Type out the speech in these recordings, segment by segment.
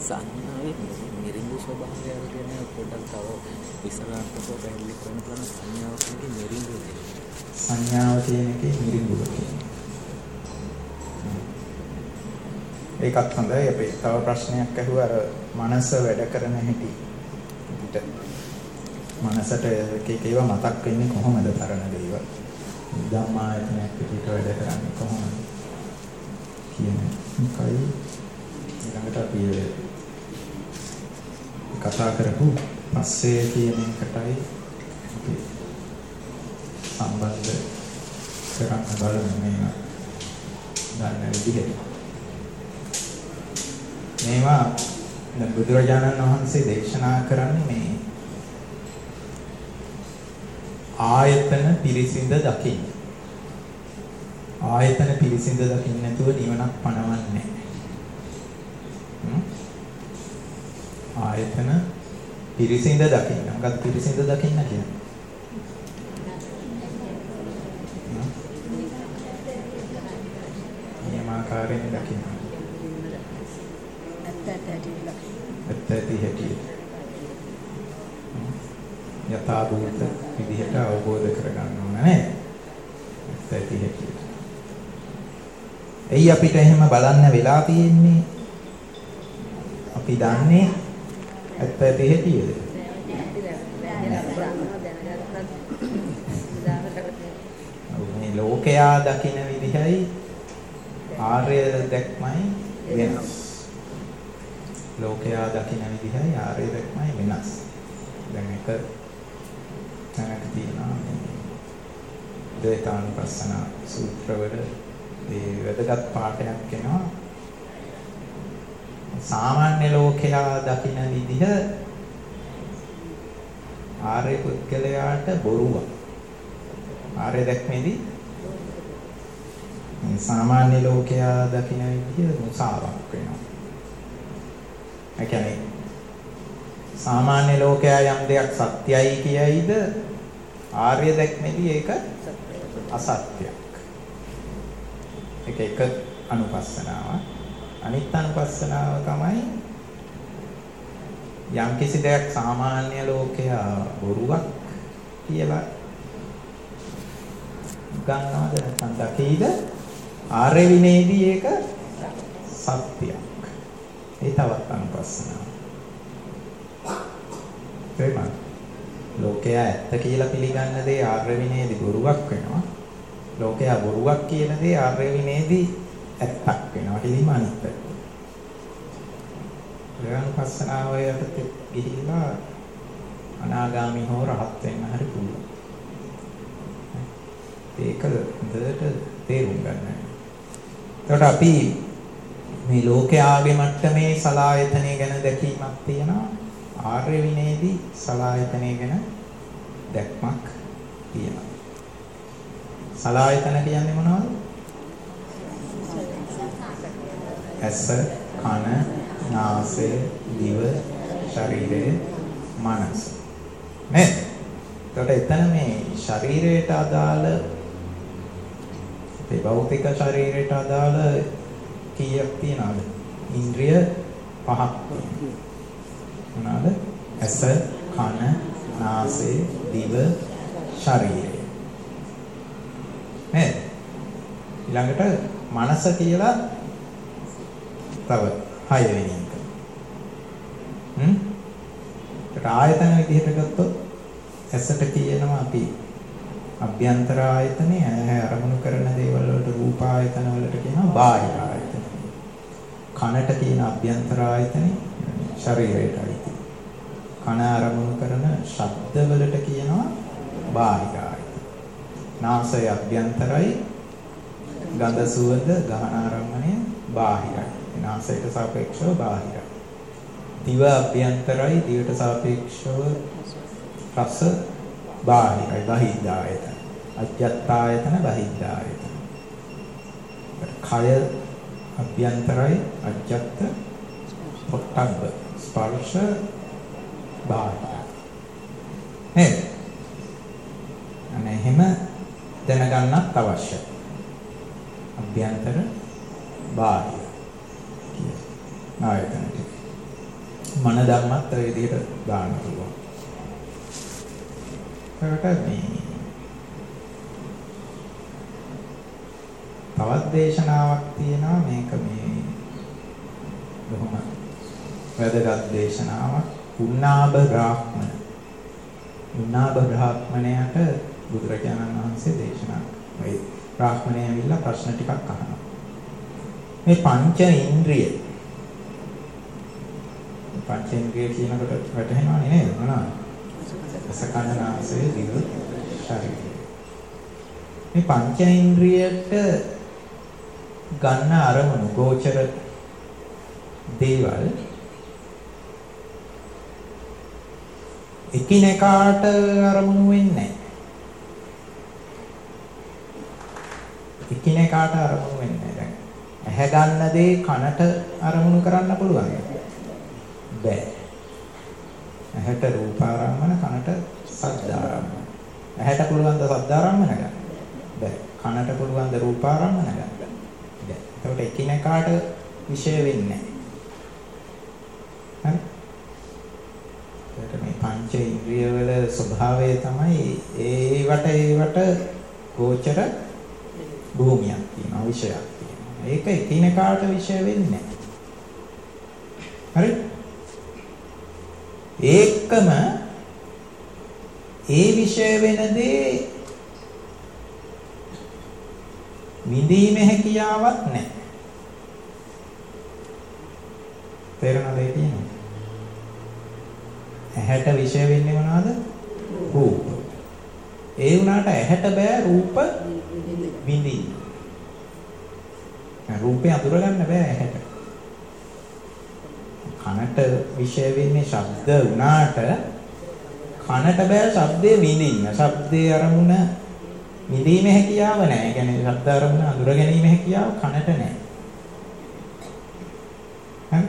සංඥාවේ මිරිඟු ස්වභාවය ගැන පොඩ්ඩක් තව විස්තරාත්මකව පැහැදිලි කරන්න පුළුවන්. සංඥාව කියන්නේ මිරිඟු කියන්නේ. සංඥාව කියන එකේ මිරිඟුව කියන්නේ. ඒකත් හොඳයි. අපි තව ප්‍රශ්නයක් අහුවා අර මනස වැඩ කරන හැටි. අපිට මනසට එක ඒවා මතක් වෙන්නේ කොහොමද තරණ දේවල්. ධම්මායතනයක් පිට වැඩ කරන්නේ කොහොමද කියන එකයි ඊළඟට අපි කතා කරපු පස්සේ කියන එකටයි අපි සම්බන්ධ කරන්න බලමු මේවා ගන්න විදිහට. මේවා බුදුරජාණන් වහන්සේ දේශනා කරන්නේ මේ ආයතන පිරිසිඳ දකින්න. ආයතන පිරිසිඳ දකින්න නැතුව නිවනක් පණවන්නේ නැහැ. ආයතන පිරිසිඳ දකින්න. මොකක්ද පිරිසිඳ දකින්න කියන්නේ? නියමාකාරයෙන් දකින්න. ඇත්ත ඇති යථා භූත විදිහට අවබෝධ කරගන්න ඕන නේද? ඇත්ත ඇති. එයි අපිට එහෙම බලන්න වෙලා තියෙන්නේ. අපි දන්නේ ඇත්ත ඇති හැටිද? මේ ලෝකයා දකින විදිහයි ආර්ය දැක්මයි වෙනස්. ලෝකයා දකින විදිහයි ආර්ය දැක්මයි වෙනස්. දැන් එක තැනක තියෙනවා ද්වේතානුපස්සන සූත්‍රවල මේ වැදගත් පාඩයක් වෙනවා. සාමාන්‍ය ලෝකයා දකින විදිහ ආර්ය පුද්ගලයාට බොරුවක්. ආර්ය දැක්මේදී මේ සාමාන්‍ය ලෝකයා දකින විදිහ මුසාවක් වෙනවා. ඒ කියන්නේ සාමාන්‍ය ලෝකයා යම් දෙයක් සත්‍යයි කියයිද ආර්ය දැක්මේදී ඒක අසත්‍යයක්. ඒක එක අනුපස්සනාවක්. අනිත් අනුපස්සනාව තමයි යම් කිසි දෙයක් සාමාන්‍ය ලෝකයා බොරුවක් කියලා ගන්නවද නැත්නම් දකීද ආර්ය විනේදී ඒක සත්‍යයක්. ඒ තවත් අනුපස්සනාවක්. ප්‍රේම ලෝකයා ඇත්ත කියලා පිළිගන්න දේ ආර්ය විනේදී බොරුවක් වෙනවා. ලෝකයා බොරුවක් කියන දේ ආර්ය විනේදී ඇත්තක් වෙනවා. හිලිම අනිත් පැත්ත. අනුපස්සනාව යටතේ ගිහිල්ලා අනාගාමී හෝ රහත් වෙන්න හරි පුළුවන්. ඒක හොඳට තේරුම් ගන්න. එතකොට අපි මේ ලෝකයාගේ මට්ටමේ සලායතනය ගැන දැකීමක් තියෙනවා. ආර්ය විනේදී සලායතනය ගැන දැක්මක් තියෙනවා. සලායතන කියන්නේ මොනවද? ඇස, කන, නාසය, දිව, ශරීරය, මනස. නේද? එතකොට එතන මේ ශරීරයට අදාළ ඒ භෞතික ශරීරයට අදාළ කීයක් තියනවද? ඉන්ද්‍රිය 5ක්. මොනවාද? ඇස, කන, නාසය, දිව, ශරීරය. නේද? ඊළඟට මනස කියලා තව 6 වෙනි එක. ඒක ආයතන විදිහට ගත්තොත් ඇසට කියනවා අපි අභ්‍යන්තර ආයතනේ, ඇහැ අරමුණු කරන දේවල් වලට රූප ආයතන වලට කියනවා බාහිර ආයතන. කනට කියන අභ්‍යන්තර ආයතනේ ශරීරයටයි. කන අරමුණු කරන ශබ්ද වලට කියනවා බාහිර ආයතන. නාසය අභ්‍යන්තරයි, ගන්ධ සුවඳ ගහන ආරම්මණය බාහිරයි. නාසයට සාපේක්ෂව බාහිරයි. දිව අභ්‍යන්තරයි, දිවට සාපේක්ෂව රස බාහිරයි, බහිද්ධ ආයතන. අජ්ජත් ආයතන, බහිද්ධ ආයතන. කය අභ්‍යන්තරයි, අජ්ජත් පොට්ටබ්බ ස්පර්ශ බාහිරයි. නේද? අනේ එහෙම දැනගන්නත් අවශ්‍යයි. අභ්‍යන්තර බාහිර කියන ආයතන ටික. මන ධම්මත් ඔය විදිහට දාන්න පුළුවන්. ඒකට මේ තවත් දේශනාවක් තියෙනවා මේක මේ බොහොම වැදගත් දේශනාවක්. උන්නාභ බ්‍රාහ්මණ. උන්නාභ බ්‍රාහ්මණයට බුදුරජාණන් වහන්සේ දේශනා මේ බ්‍රාහ්මණය ඇවිල්ලා ප්‍රශ්න ටිකක් අහනවා. මේ පංච ඉන්ද්‍රිය කියනකොට වැටහෙනව නේද? මොනවාද? සකනනාසය දිව ශරීරය. මේ පංච ඉන්ද්‍රියට ගන්න අරමුණු ගෝචර දේවල් එකිනෙකාට අරමුණු වෙන්නේ නැහැ. එකිනෙකාට අරමුණු වෙන්නේ නැහැ. ඇහැ ගන්න දේ කනට අරමුණු කරන්න පුළුවන්. බෑ. ඇහැට රූපාරම්මන කනට ශබ්දාරම්මන. ඇහැට පුළුවන් ද ශබ්දාරම්මන ගන්න? බෑ. කනට පුළුවන් ද රූපාරම්මන ගන්න? බෑ. ඒකට එකිනෙකාට විෂය වෙන්නේ නැහැ. හරි? මේ පංච ඉන්ද්‍රිය වල ස්වභාවය තමයි ඒවට ගෝචර භූමියක් තියෙනවා, විෂයක් තියෙනවා. ඒක එකිනෙකාට විෂය වෙන්නේ නැහැ. හරි? ඒකම ඒ විෂය වෙන දේ විඳීමේ හැකියාවක් නැහැ. තේරෙනවද ඒ කියන්නේ? ඇහැට විෂය වෙන්නේ මොනවද? රූප. ඒ වුණාට ඇහැට බෑ රූප විඳින්න. රූපේ අඳුර ගන්න බෑ ඇහැට. කනට විෂය වෙන්නේ ශබ්ද වුණාට කනට බෑ ශබ්දේ විඳින්න. ශබ්දේ අරමුණ විඳීමේ හැකියාව නැහැ. ඒ කියන්නේ ශබ්ද අරමුණ අඳුර ගැනීම හැකියාව කනට නැහැ. හරි?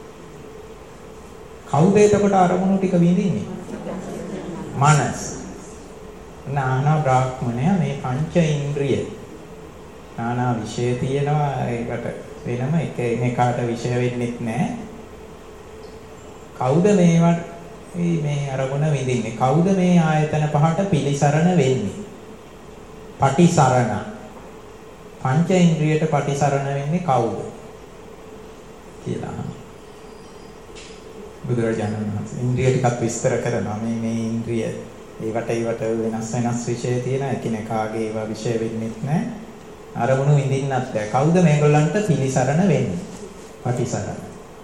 කවුද එතකොට අරමුණු ටික විඳින්නේ? මනස. නානා බ්‍රාහ්මණය මේ පංච ඉන්ද්‍රිය. නානා විෂය තියෙනවා ඒකට වෙනම එකකට විෂය වෙන්නෙත් නැහැ. කවුද මේවට මේ අරමුණ විඳින්නේ? කවුද මේ ආයතන පහට පිළිසරණ වෙන්නේ? පටිසරණ. පංච ඉන්ද්‍රියට පටිසරණ වෙන්නේ කවුද? කියලා. බුදුරජාණන් වහන්සේ ඉන්ද්‍රිය ටිකක් විස්තර කරනවා. මේ ඉන්ද්‍රිය ඒවට වෙනස් විෂය තියෙන එකිනෙකාගේ ඒවා විෂය වෙන්නෙත් නැහැ. අරමුණු විඳින්නත් නැහැ. කවුද මේගොල්ලන්ට පිළිසරණ වෙන්නේ? පටිසරණ.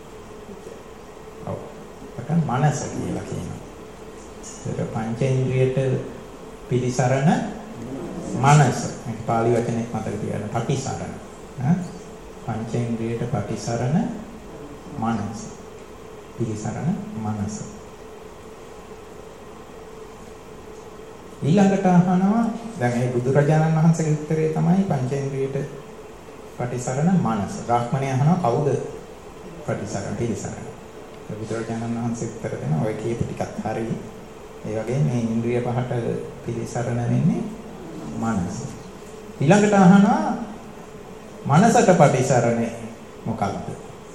මනස කියලා කියනවා. ඒක පංචේන්ද්‍රියට පිළිසරණ මනස. මේක පාලි වචනයක් මතක තියාගන්න. පටිසරණ. පංචේන්ද්‍රියට පටිසරණ මනස. පිළිසරණ මනස. ඊළඟට අහනවා දැන් මේ බුදුරජාණන් වහන්සේගේ උත්තරේ තමයි පංචේන්ද්‍රියට පටිසරණ මනස. බ්‍රාහ්මණය අහනවා කවුද පටිසරණ පිළිසරණ? බුදුරජාණන් වහන්සේ උත්තර දෙනවා ඔය කියපු ටිකත් හරි. ඒ වගේ මේ ඉන්ද්‍රිය පහට පිළිසරණ වෙන්නේ මනස. ඊළඟට අහනවා මනසට පටිසරණේ මොකක්ද?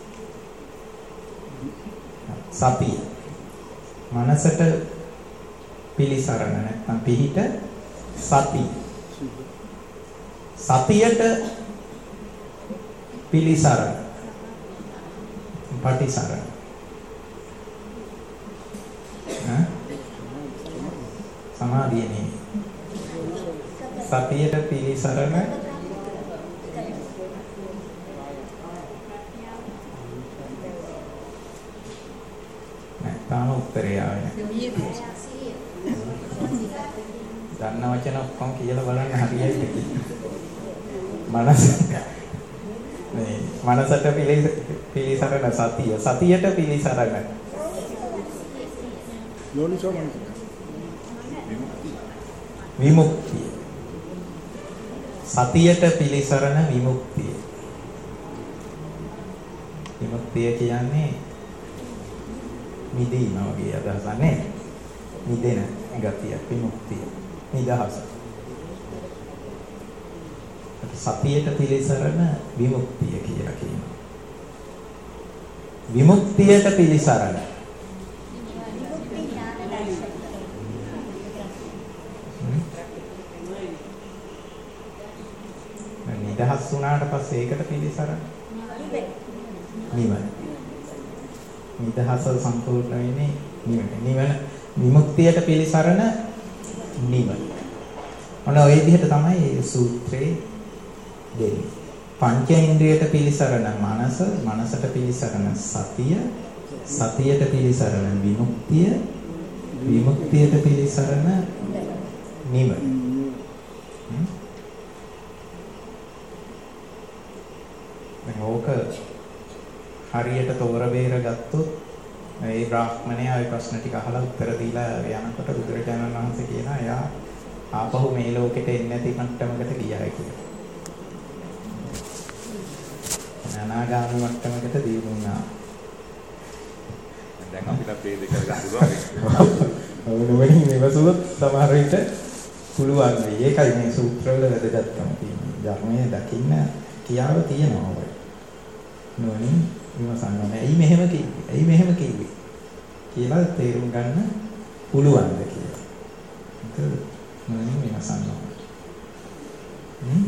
සතිය. මනසට පිළිසරණ නැත්නම් පිහිට සතිය. සතියට පිළිසරණ පටිසරණ. සමාධිය නෙමෙයි. සතියට පිළිසරණ නැත්නම් උත්තරය ආවේ නැහැ. දන්න වචන ඔක්කොම කියලා බලන්න හරියයිද කියලා. මනසට පිළිසරණ සතිය. සතියට පිළිසරණ යෝනිසෝ විමුක්තිය. සතියට පිළිසරණ විමුක්තිය. විමුක්තිය කියන්නේ මිදීම වගේ අදහසක් නේ. මිදෙන ගතිය විමුක්තිය. නිදහස. සතියට පිළිසරණ විමුක්තිය කියලා කියනවා. විමුක්තියට පිළිසරණ. නිදහස් වුණාට පස්සේ ඒකට පිළිසරණ නිවන. නිදහස සම්පූර්ණ වෙන්නේ නිවන. විමුක්තියට පිළිසරණ නිවන. ඔන්න ඔය විදිහට තමයි සූත්‍රේ දෙන්නේ. පංචේන්ද්‍රියට පිළිසරණ මනස, මනසට පිළිසරණ සතිය, සතියට පිළිසරණ විමුක්තිය, විමුක්තියට පිළිසරණ නිවන. ඕක හරියට තෝර බේර ගත්තොත් ඒ බ්‍රාහ්මණයා ඒ ප්‍රශ්න ටික අහලා උත්තර දීලා යනකොට බුදුරජාණන් වහන්සේ කියනවා එයා ආපහු මේ ලෝකෙට එන්නේ නැති මට්ටමකට ගියායි කියලා. අනාගාමී මට්ටමකට දිනුනා. දැන් අපිට මේ දෙක ගන්න පුළුවන්. ඔව් නෙවෙයි මේවසුත් සමහර විට පුළුවන් වෙයි. ඒකයි මේ සූත්‍රවල වැදගත්කම තියෙන්නේ. ධර්මයේ දකින්න කියාව තියෙනවා ඔය. නෝනින් විමසන්න ඕනේ. ඇයි මෙහෙම කිව්වේ? ඇයි මෙහෙම කිව්වේ? කියලා තේරුම් ගන්න පුළුවන්ද කියලා. ඒක නෝනින් විමසන්න ඕනේ.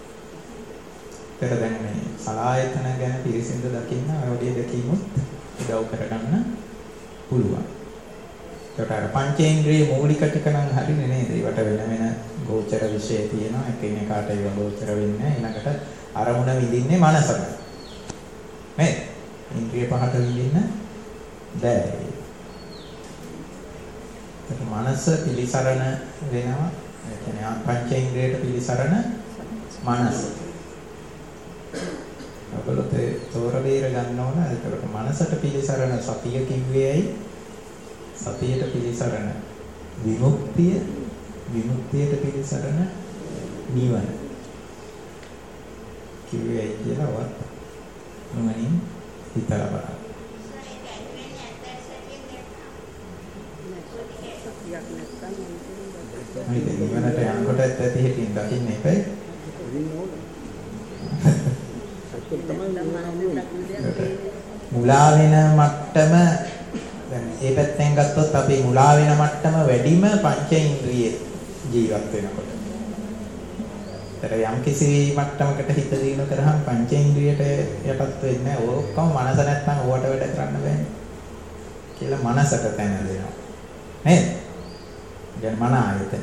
දැන් මේ සලායතන ගැන පිරිසිඳ දකින්න ඔය දෙකීමුත් උදව් කරගන්න පුළුවන්. ඒකට අර පංචේන්ද්‍රිය මූලික ටික නම් හරිනේ නේද? ඒවට වෙන වෙන ගෝචර විශේෂ තියෙනවා. එකිනෙකාට ඒව ගෝචර වෙන්නේ. ඊළඟට අරමුණ විඳින්නේ මනසම. මේ ඉන්ද්‍රිය පහට විඳින්න බෑ. ඒක මනස පිළිසරණ වෙනවා. ඒ කියන්නේ පංචේන්ද්‍රියට පිළිසරණ මනස. අපලොත් තෝර බේර ගන්න ඕන. ඒකට මනසට පිළිසරණ සතිය කිව්වේයි. සතියට පිළිසරණ විමුක්තිය, විමුක්තියට පිළිසරණ නිවන. කිව්වේයි කියලා වත් මොනින් හිතලා බලන්න. මේ නිවනට යනකොට ඇත්ත හිතින් දකින්න එපයි. මුලා වෙන මට්ටම දැන් මේ පැත්තෙන් ගත්තොත් අපි මුලා වෙන මට්ටම වැඩිම පංචේන්ද්‍රියේ ජීවත් වෙනකොට. ඒතර යම් කිසි මට්ටමකට හිත දිනු කරාම පංචේන්ද්‍රියට යටත් වෙන්නේ නැහැ. ඔක්කොම මනස නැත්නම් ඕවට වැඩ කරන්න බෑනේ. කියලා මනසට තැන දෙනවා. නේද? දැන් මන ආයතන.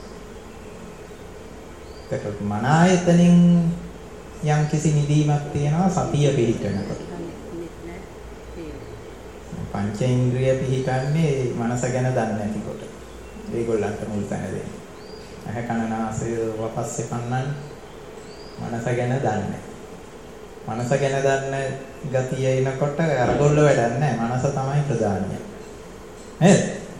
ඒකට මන ආයතනින් යම් කිසි නිදීමක් තියෙනවා සතිය පිහිටනකොට. පංචේන්ද්‍රිය පිහිටන්නේ මනස ගැන දන්නේ නැතිකොට. ඒගොල්ලන්ට මුල් තැන දෙන්නේ. ඇහැ කන නාසය වපස්සේ පන්නන්නේ මනස ගැන දන්නේ. මනස ගැන දන්න ගතිය එනකොට අරගොල්ල වැඩක් නැහැ. මනස තමයි ප්‍රධානිය. නේද?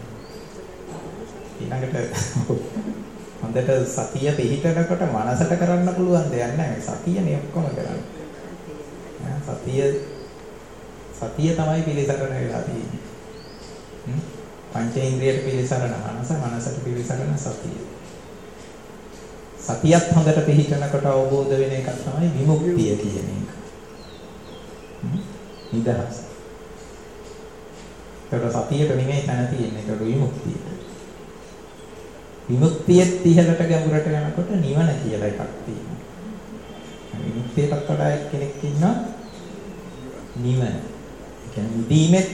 ඊළඟට හොඳට සතිය පිහිටනකොට මනසට කරන්න පුළුවන් දෙයක් නැහැ. සතියනේ ඔක්කොම කරන්නේ. සතිය තමයි පිළිසරණ වෙලා තියෙන්නේ. පංචේන්ද්‍රියට පිළිසරණ මනස, මනසට පිළිසරණ සතිය. සතියත් හොඳට පිහිටනකොට අවබෝධ වෙන එකක් තමයි විමුක්තිය කියන එක. නිදහස. ඒක සතියට නෙමෙයි තන තියෙන්නේ. ඒක විමුක්තිය. විමුක්තියත් ඉහළට ගැඹුරට යනකොට නිවන කියලා එකක් තියෙනවා. විමුක්තියටත් වඩා කෙනෙක් ඉන්නවා නිවන. ඒ කියන්නේ නිදීමෙත්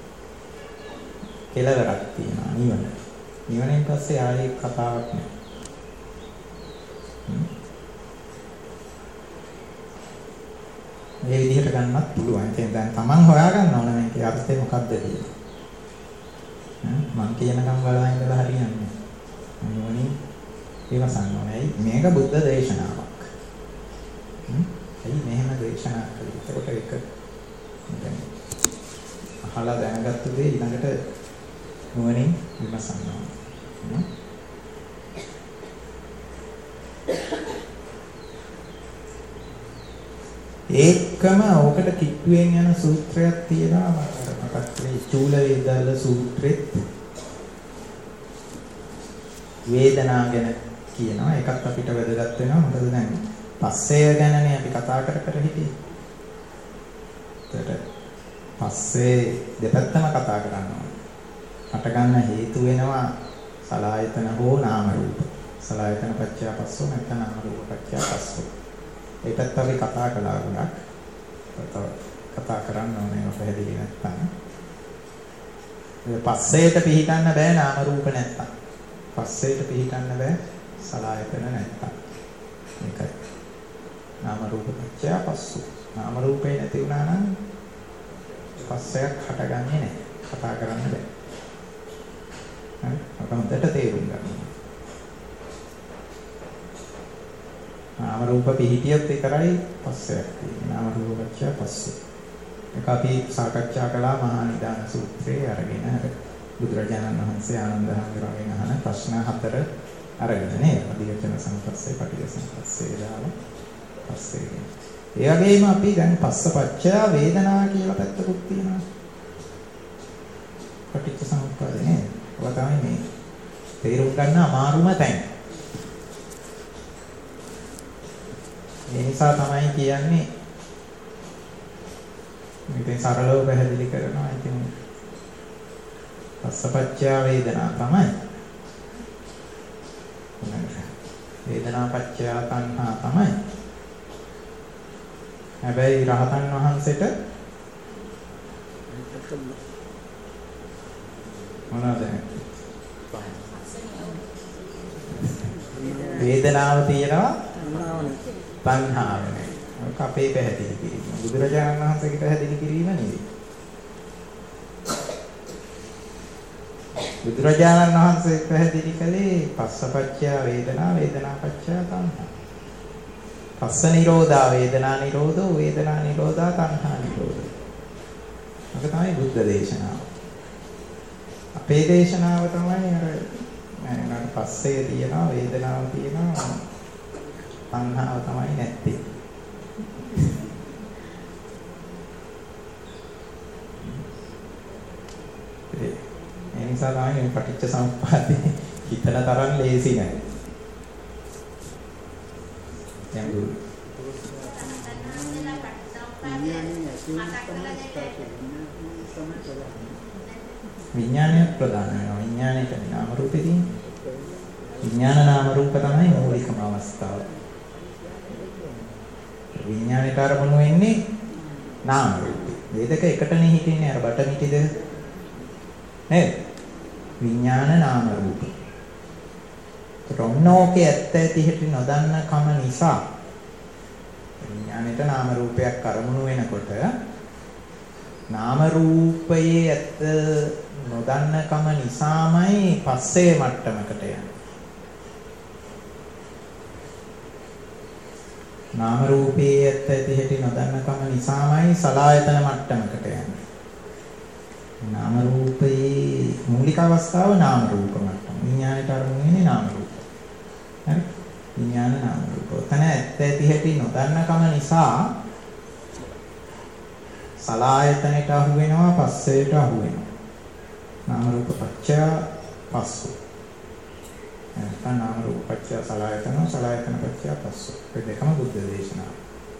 කෙලවරක් තියෙනවා නිවන. නිවනෙන් පස්සේ ආයේ කතාවක් නෑ. මේ විදිහට ගන්නත් පුළුවන්. ඒ දැන් Taman හොයාගන්න ඕන මේකේ අර්ථය මොකක්ද කියලා. මං කියනකම් බලලා ඉඳලා හරියන්නේ නෑ. මොනින් විමසන්න ඕනේ. මේක බුද්ධ දේශනාවක්. එයි මෙහෙම දේශනා කළේ. ඒකට ඒක අහලා දැනගත්තු දේ ඊළඟට මොනින් විමසන්න ඕනේ. ඒකම ඔකට කිට්ටුවෙන් යන සූත්‍රයක් තියෙනවා. මතක් මේ චූල වේදාල සූත්‍රෙත් වේදනා ගැන කියනවා. ඒකත් අපිට වැදගත් වෙනවා. මොකද දැන් පස්සය ගැනනේ අපි කතා කර හිටියේ. ඒකට පස්සේ දෙපැත්තම කතා කරනවා. හට ගන්න හේතු වෙනවා සලආයතන හෝ නාම රූප. සලආයතන පත්‍ය පස්සෝ නැත්නම් නාම රූප පත්‍ය පස්සෝ. ඒ පැත්ත අපි කතා කළා ගොඩක්. කතා කරන්න ඕනේ පැහැදිලි නැත්නම්. පස්සේට පිහිටන්න බෑ නාම රූප නැත්තම්. පස්සේට පිහිටන්න බෑ සලආයතන නැත්තම්. මේකයි. නාම රූප පත්‍ය පස්සෝ. නාම රූපේ නැති වුණා නම් පස්සයක් හටගන්නේ නැහැ. කතා කරන්න බෑ. හරි? අප හොඳට තේරුම් ගන්න. නාම රූප පිහිටියොත් විතරයි පස්සයක් තියෙන්නේ. නාම රූප පත්‍ය පස්සෝ. ඒක අපි සාකච්ඡා කළා මහා නිදාන සූත්‍රයේ අරගෙන අර බුදුරජාණන් වහන්සේ ආනන්ද හාමුදුරුවන්ගෙන් අහන ප්‍රශ්න 4 අරගෙන නේද? අධිවචන සංපස්සේ පටිඝ සංපස්සේ දාලා පස්සේ. ඒ වගේම අපි දැන් පස්සපච්චය වේදනා කියලා පැත්තකුත් තියෙනවා. පටිච්ච සමුප්පාදේ නේද? ඔය තමයි මේ තේරුම් ගන්න අමාරුම තැන. ඒ නිසා තමයි කියන්නේ මේකෙන් සරලව පැහැදිලි කරනවා. ඉතින් පස්සපච්චය වේදනා තමයි. වේදනා පච්චය තණ්හා තමයි. හැබැයි රහතන් වහන්සේට මොනවද වේදනාව තියෙනවා තණ්හාව නැහැ. ඒක අපේ පැහැදිලි කිරීම. බුදුරජාණන් වහන්සේගේ පැහැදිලි කිරීම නෙවෙයි. බුදුරජාණන් වහන්සේ පැහැදිලි කළේ පස්සපච්චය වේදනා වේදනාපච්චය තණ්හා. පස්ස නිරෝධා වේදනා නිරෝධෝ වේදනා නිරෝධා තණ්හා නිරෝධෝ. ඒක තමයි බුද්ධ දේශනාව. අපේ දේශනාව තමයි අර පස්සේ තියෙනවා වේදනාව තියෙනවා තණ්හාව තමයි නැත්තේ. ඒ නිසා තමයි මේ පටිච්ච සමුප්පාදේ හිතන තරම් ලේසි නෑ. විඥානය ප්‍රධාන වෙනවා. විඥානයට නාම රූපේ තියෙන්නේ. විඥාන නාම රූප තමයි මූලිකම අවස්ථාව. විඥානයට අරමුණු වෙන්නේ නාම රූප. මේ දෙක එකටනේ හිටින්නේ අර බට මිටි දෙක. නේද? විඥාන නාම රූප. රොන්නෝකේ ඇත්ත ඇති හැටි නොදන්න කම නිසා විඥානෙට නාම රූපයක් අරමුණු වෙනකොට නාම රූපයේ ඇත්ත නොදන්න කම නිසාමයි පස්සේ මට්ටමකට යන්නේ. නාම රූපයේ ඇත්ත ඇති හැටි නොදන්න කම නිසාමයි සලආයතන මට්ටමකට යන්නේ. නාම රූපයේ මූලික අවස්ථාව නාම රූප මට්ටම. විඥාණයට අරමුණු වෙන්නේ නාම රූප. හරි? විඥාන නාම රූප. ඔතන ඇත්ත ඇති හැටි නොදන්න කම නිසා සලආයතනයට අහු වෙනවා පස්සේට අහු වෙනවා. නාම රූප පච්චය පස්සෝ. නැත්නම් නාම රූප පච්චය සලආයතන සලආයතන පච්චය පස්සෝ. මේ දෙකම බුද්ධ දේශනාව.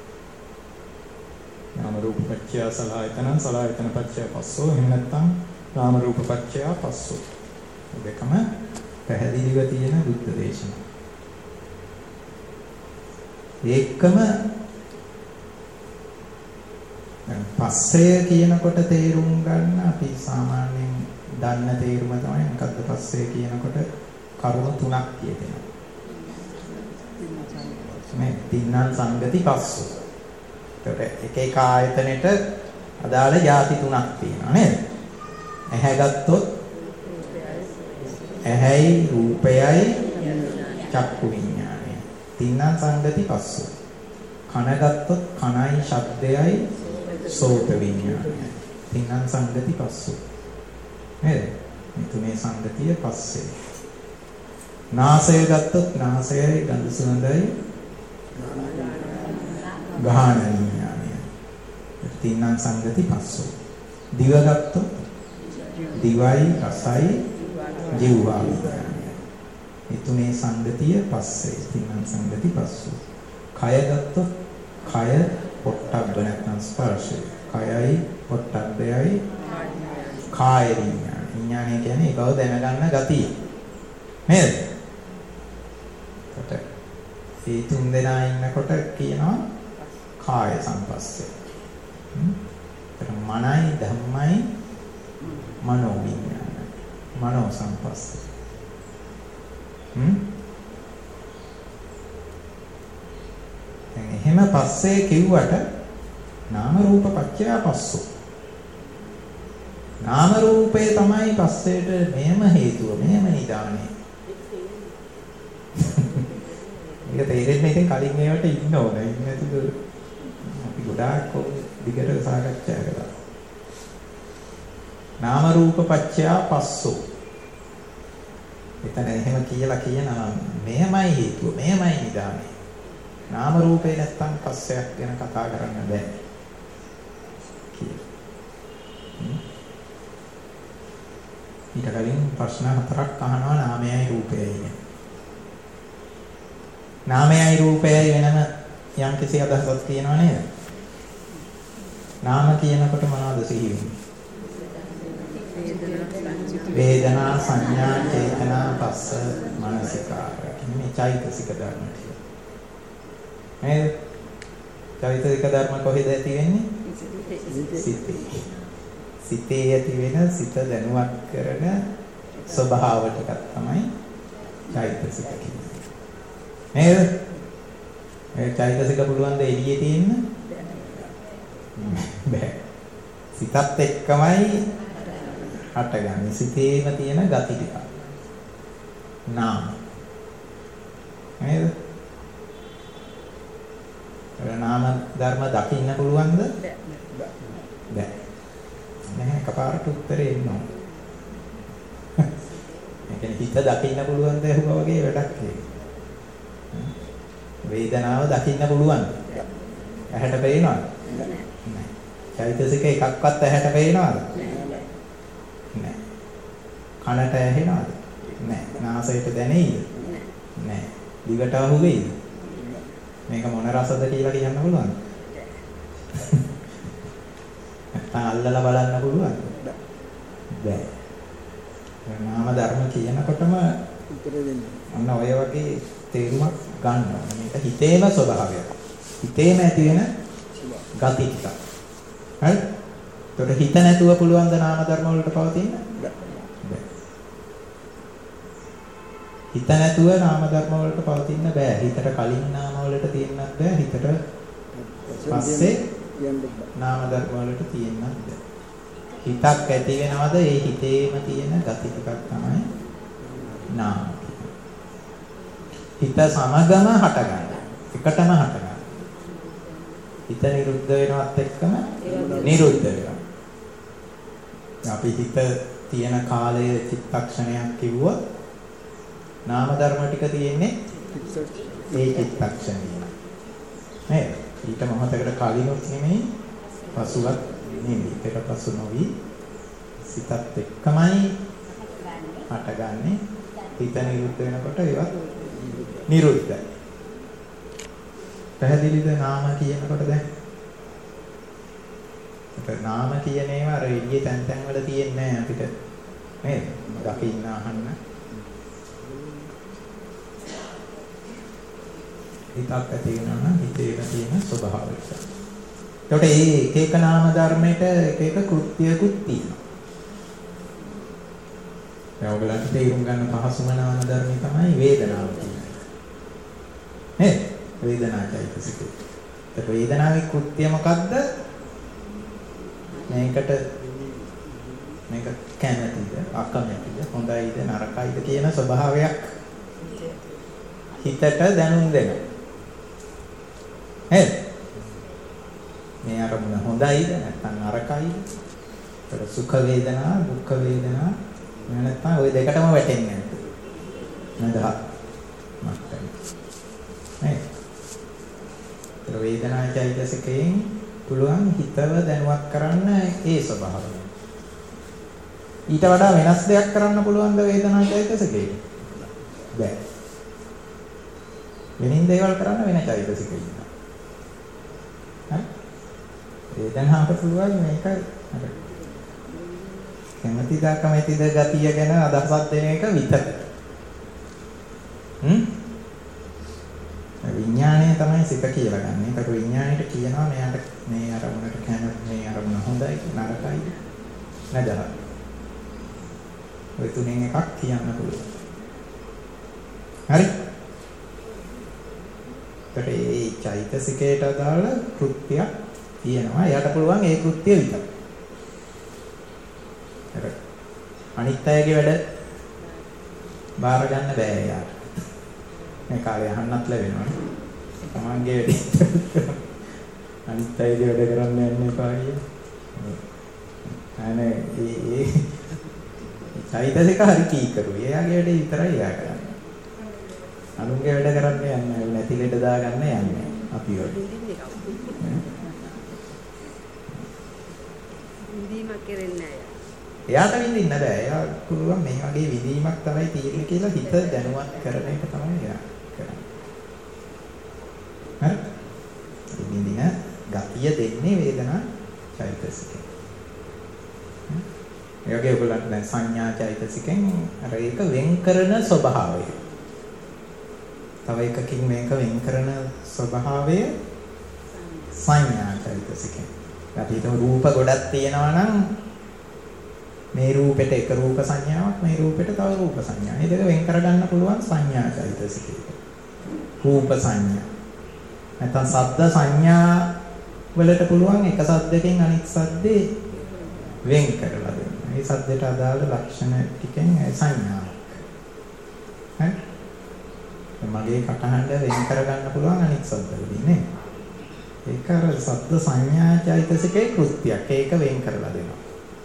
නාම රූප පච්චය සලආයතන සලආයතන පච්චය පස්සෝ. එහෙම නැත්නම් නාම රූප පච්චය පස්සෝ. මේ දෙකම පැහැදිලිව තියෙන බුද්ධ දේශනාව. ඒකම පස්සේ කියනකොට තේරුම් ගන්න අපි සාමාන්‍යයෙන් දන්න තේරුම තමයි මොකද්ද පස්සේ කියනකොට කරුණු තුනක් කියදෙනවා. මේ තින්නම් සංගති පස්සෝ. ඒතකොට එක එක ආයතනෙට අදාළ ಜಾති තුනක් තියෙනවා නේද? ඇහැ ගත්තොත් ඇහැයි රූපයයි චක්කු විඤ්ඤාණය. තින්නම් සංගති පස්සෝ. කන ගත්තොත් කනයි ශබ්දයයි සෝත විඤ්ඤාණය. තින්නම් සංගති පස්සෝ. නේද? මේ තුනේ සංගතිය පස්සේ. නාසය ගත්තොත් නාසයයි ගඳ සුවඳයි ගාහන විඤ්ඤාණය. තින්නම් සංගති පස්සෝ. දිව ගත්තොත් දිවයි රසයි ජීවා විඤ්ඤාණය. මේ තුනේ සංගතිය පස්සේ. තින්නම් සංගති පස්සෝ. කය ගත්තොත් කය පොට්ටබ්බ නැත්නම් ස්පර්ශය. කයයි පොට්ටබ්බයයි කාය විඥාන. විඥානය කියන්නේ ඒ බව දැනගන්න ගතිය. නේද? කොට මේ තුන් දෙනා ඉන්නකොට කියනවා කාය සංපස්සේ. මනයි ධම්මයි මනෝ විඥාන. මනෝ සංපස්සේ. දැන් එහෙම පස්සේ කිව්වට නාම රූප පත්‍ය පස්සෝ. නාම රූපේ තමයි පස්සේට මෙහෙම හේතුව, මෙහෙම නිදානේ. මේක තේරෙන්නේ ඉතින් කලින් මේවට ඉන්න ඕන. ඉන්නේ නැතිව අපි ගොඩාක් දිගට සාකච්ඡා කළා. නාම රූප පත්‍ය පස්සෝ. එතන එහෙම කියලා කියනවා මෙහෙමයි හේතුව, මෙහෙමයි නිදානේ. නාම රූපේ නැත්තම් පස්සයක් ගැන කතා කරන්න බෑ. ඊට කලින් ප්‍රශ්න හතරක් අහනවා නාමයයි රූපයයි ගැන. නාමයයි රූපයයි වෙනම යම්කිසි අදහසක් තියෙනව නේද? නාම කියනකොට මොනවද සිහි වෙන්නේ? වේදනා සංඥා චේතනා පස්ස මනසිකාර. මේ චෛතසික ධර්ම ටික. නේද? චෛතසික ධර්ම කොහෙද ඇති වෙන්නේ? සිතේ. සිතේ ඇති වෙන සිත දැනුවත් කරන ස්වභාව ටිකක් තමයි චෛතසික කියන්නේ. නේද? ඒ චෛතසික පුළුවන් ද එළියේ තියෙන්න? බෑ. සිතත් එක්කමයි හටගන්නේ. සිතේම තියෙන ගති ටික. නාම. නේද? නාම ධර්ම දකින්න පුළුවන්ද? බෑ. නැහැ කපාරට උත්තරේ එනවා. ඒ කියන්නේ හිත දකින්න පුළුවන්ද ඇහුවා වගේ වැඩක් ඒක. වේදනාව දකින්න පුළුවන්ද? ඇහැට පේනවද? නැහැ. චෛතසික එකක්වත් ඇහැට පේනවද? නැහැ. කනට ඇහෙනවද? නැහැ. නාසයට දැනෙයිද? නැහැ. දිවට අහු වෙයිද? මේක මොන රසද කියලා කියන්න පුළුවන්ද? අල්ලලා බලන්න පුළුවන්. බෑ. නාම ධර්ම කියනකොටම අන්න ඔය වගේ තේරුමක් ගන්නවා. මේක හිතේම ස්වභාවයක්. හිතේම ඇති වෙන ගති ටික. හරි? ඒකට හිත නැතුව පුළුවන් ද නාම ධර්ම වලට පවතින්න? බෑ. හිත නැතුව නාම ධර්ම වලට පවතින්න බෑ. හිතට කලින් නාම වලට තියෙන්නත් බෑ. හිතට පස්සේ නාම ධර්ම වලට තියෙන්නත් බෑ. හිතක් ඇති වෙනවද? ඒ හිතේම තියෙන ගති ටිකක් තමයි නාම. හිත සමගම හටගන්න. එකටම හටගන්න. හිත නිරුද්ධ වෙනවත් එක්කම නිරුද්ධ වෙනවා. අපි හිත තියෙන කාලයේ චිත්තක්ෂණයක් කිව්වොත් නාම ධර්ම ටික තියෙන්නේ ඒ චිත්තක්ෂණය. නේද? ඊට මොහොතකට කලිනුත් නෙමෙයි පසුවත් නෙමෙයි. ඒක පසු නොවි සිතත් එක්කමයි හටගන්නේ. හිත නිරුද්ධ වෙනකොට ඒවත් නිරුද්ධයි. පැහැදිලිද නාම කියනකොට දැන්? ඒක නාම කියන ඒවා අර එළියේ තැන් තැන් වල තියෙන්නේ නැහැ අපිට. නේද? දකින්න අහන්න. හිතක් ඇති වෙනවා නම් හිතේක තියෙන ස්වභාවය. එතකොට මේ එක එක නාම ධර්මයට එක එක කෘත්‍යකුත් තියෙනවා. දැන් ඔයගලන්ට තේරුම් ගන්න පහසුම නාම ධර්මය තමයි වේදනාව කියන්නේ. නේද? වේදනාචෛතසිකය. ඒක වේදනාවේ කෘත්‍ය මොකද්ද? මේක කැමැතිද, අකමැතිද, හොඳයිද, නරකයිද කියන ස්වභාවයක් හිතට දැනුම් දෙනවා. නේද? මේ අරමුණ හොඳයිද නැත්නම් නරකයිද? ඒක සුඛ වේදනා, දුක්ඛ වේදනා නැත්නම් ওই දෙකටම වැටෙන්නේ නැද්ද? නේද? මත්තයි. නේද? ඒක වේදනාචෛතසිකයෙන් පුළුවන් හිතව දැනුවත් කරන්න ඒ ස්වභාවය. ඊට වඩා වෙනස් දෙයක් කරන්න පුළුවන්ද වේදනාචෛතසිකයෙන්? බෑ. වෙනින් දේවල් කරන්න වෙන චෛතසිකයෙන්. හරි? වේදනාවට පුළුවන් මේක කැමැතිද ගතිය ගැන අදහසක් දෙන එක විතරයි. විඥාණය තමයි සිත කියලා ගන්න. ඒකට විඥාණයට කියනවා මෙයාට මේ අරමුණට කැමති මේ අරමුණ හොඳයි නරකයි නැදලා. ඔය තුනෙන් එකක් කියන්න පුළුවන්. හරි? ඒ චෛතසිකයට අදාළ කෘත්‍යයක් තියෙනවා. එයාට පුළුවන් ඒ කෘත්‍ය විතරයි. හරි. අනිත් අයගේ වැඩ බාර ගන්න බෑ එයාට. මේ කාලේ අහන්නත් ලැබෙනවා. තමන්ගේ වැඩ අනිත් අයගේ වැඩ කරන්න යන්න එපා කියන්නේ. අනේ ඒ චෛතසික හරි කීකරුයි. එයාගේ වැඩ විතරයි එයා කරන්නේ. අනුන්ගේ වැඩ කරන්න යන්නේ නැති ලෙඩ දාගන්න යන්නේ අපි වගේ. විඳීමක් කරන්නේ නැහැ. එයාට විඳින්න බෑ. එයා පුළුවන් මේ වගේ විඳීමක් තමයි තියෙන්නේ කියලා හිත දැනුවත් කරන එක තමයි එයා කරන්නේ. හරි? විඳින ගතිය දෙන්නේ වේදනා චෛතසිකේ. ඒ වගේ ඔයගොල්ලන්ට දැන් සංඥා චෛතසිකෙන් අර ඒක වෙන් කරන ස්වභාවය. තව එකකින් මේක වෙන් කරන ස්වභාවය සංඥා චෛතසිකෙන්. අපි හිතමු රූප ගොඩක් තියෙනවා නම් මේ රූපෙට එක රූප සංඥාවක් මේ රූපෙට තව රූප සංඥා. මේ දෙක වෙන් කර ගන්න පුළුවන් සංඥා චෛතසිකේ. රූප සංඥා. නැත්නම් ශබ්ද සංඥා වලට පුළුවන් එක ශබ්දකින් අනිත් ශබ්දේ වෙන් කරලා දෙන්න. මේ ශබ්දයට අදාළ ලක්ෂණ ටිකෙන් සංඥාවක්. හරි? මගේ කටහඬ වෙන් කර ගන්න පුළුවන් අනිත් ශබ්දවලින් නේ. ඒක අර ශබ්ද සංඥා චෛතසිකේ කෘත්‍යයක්. ඒක වෙන් කරලා දෙනවා.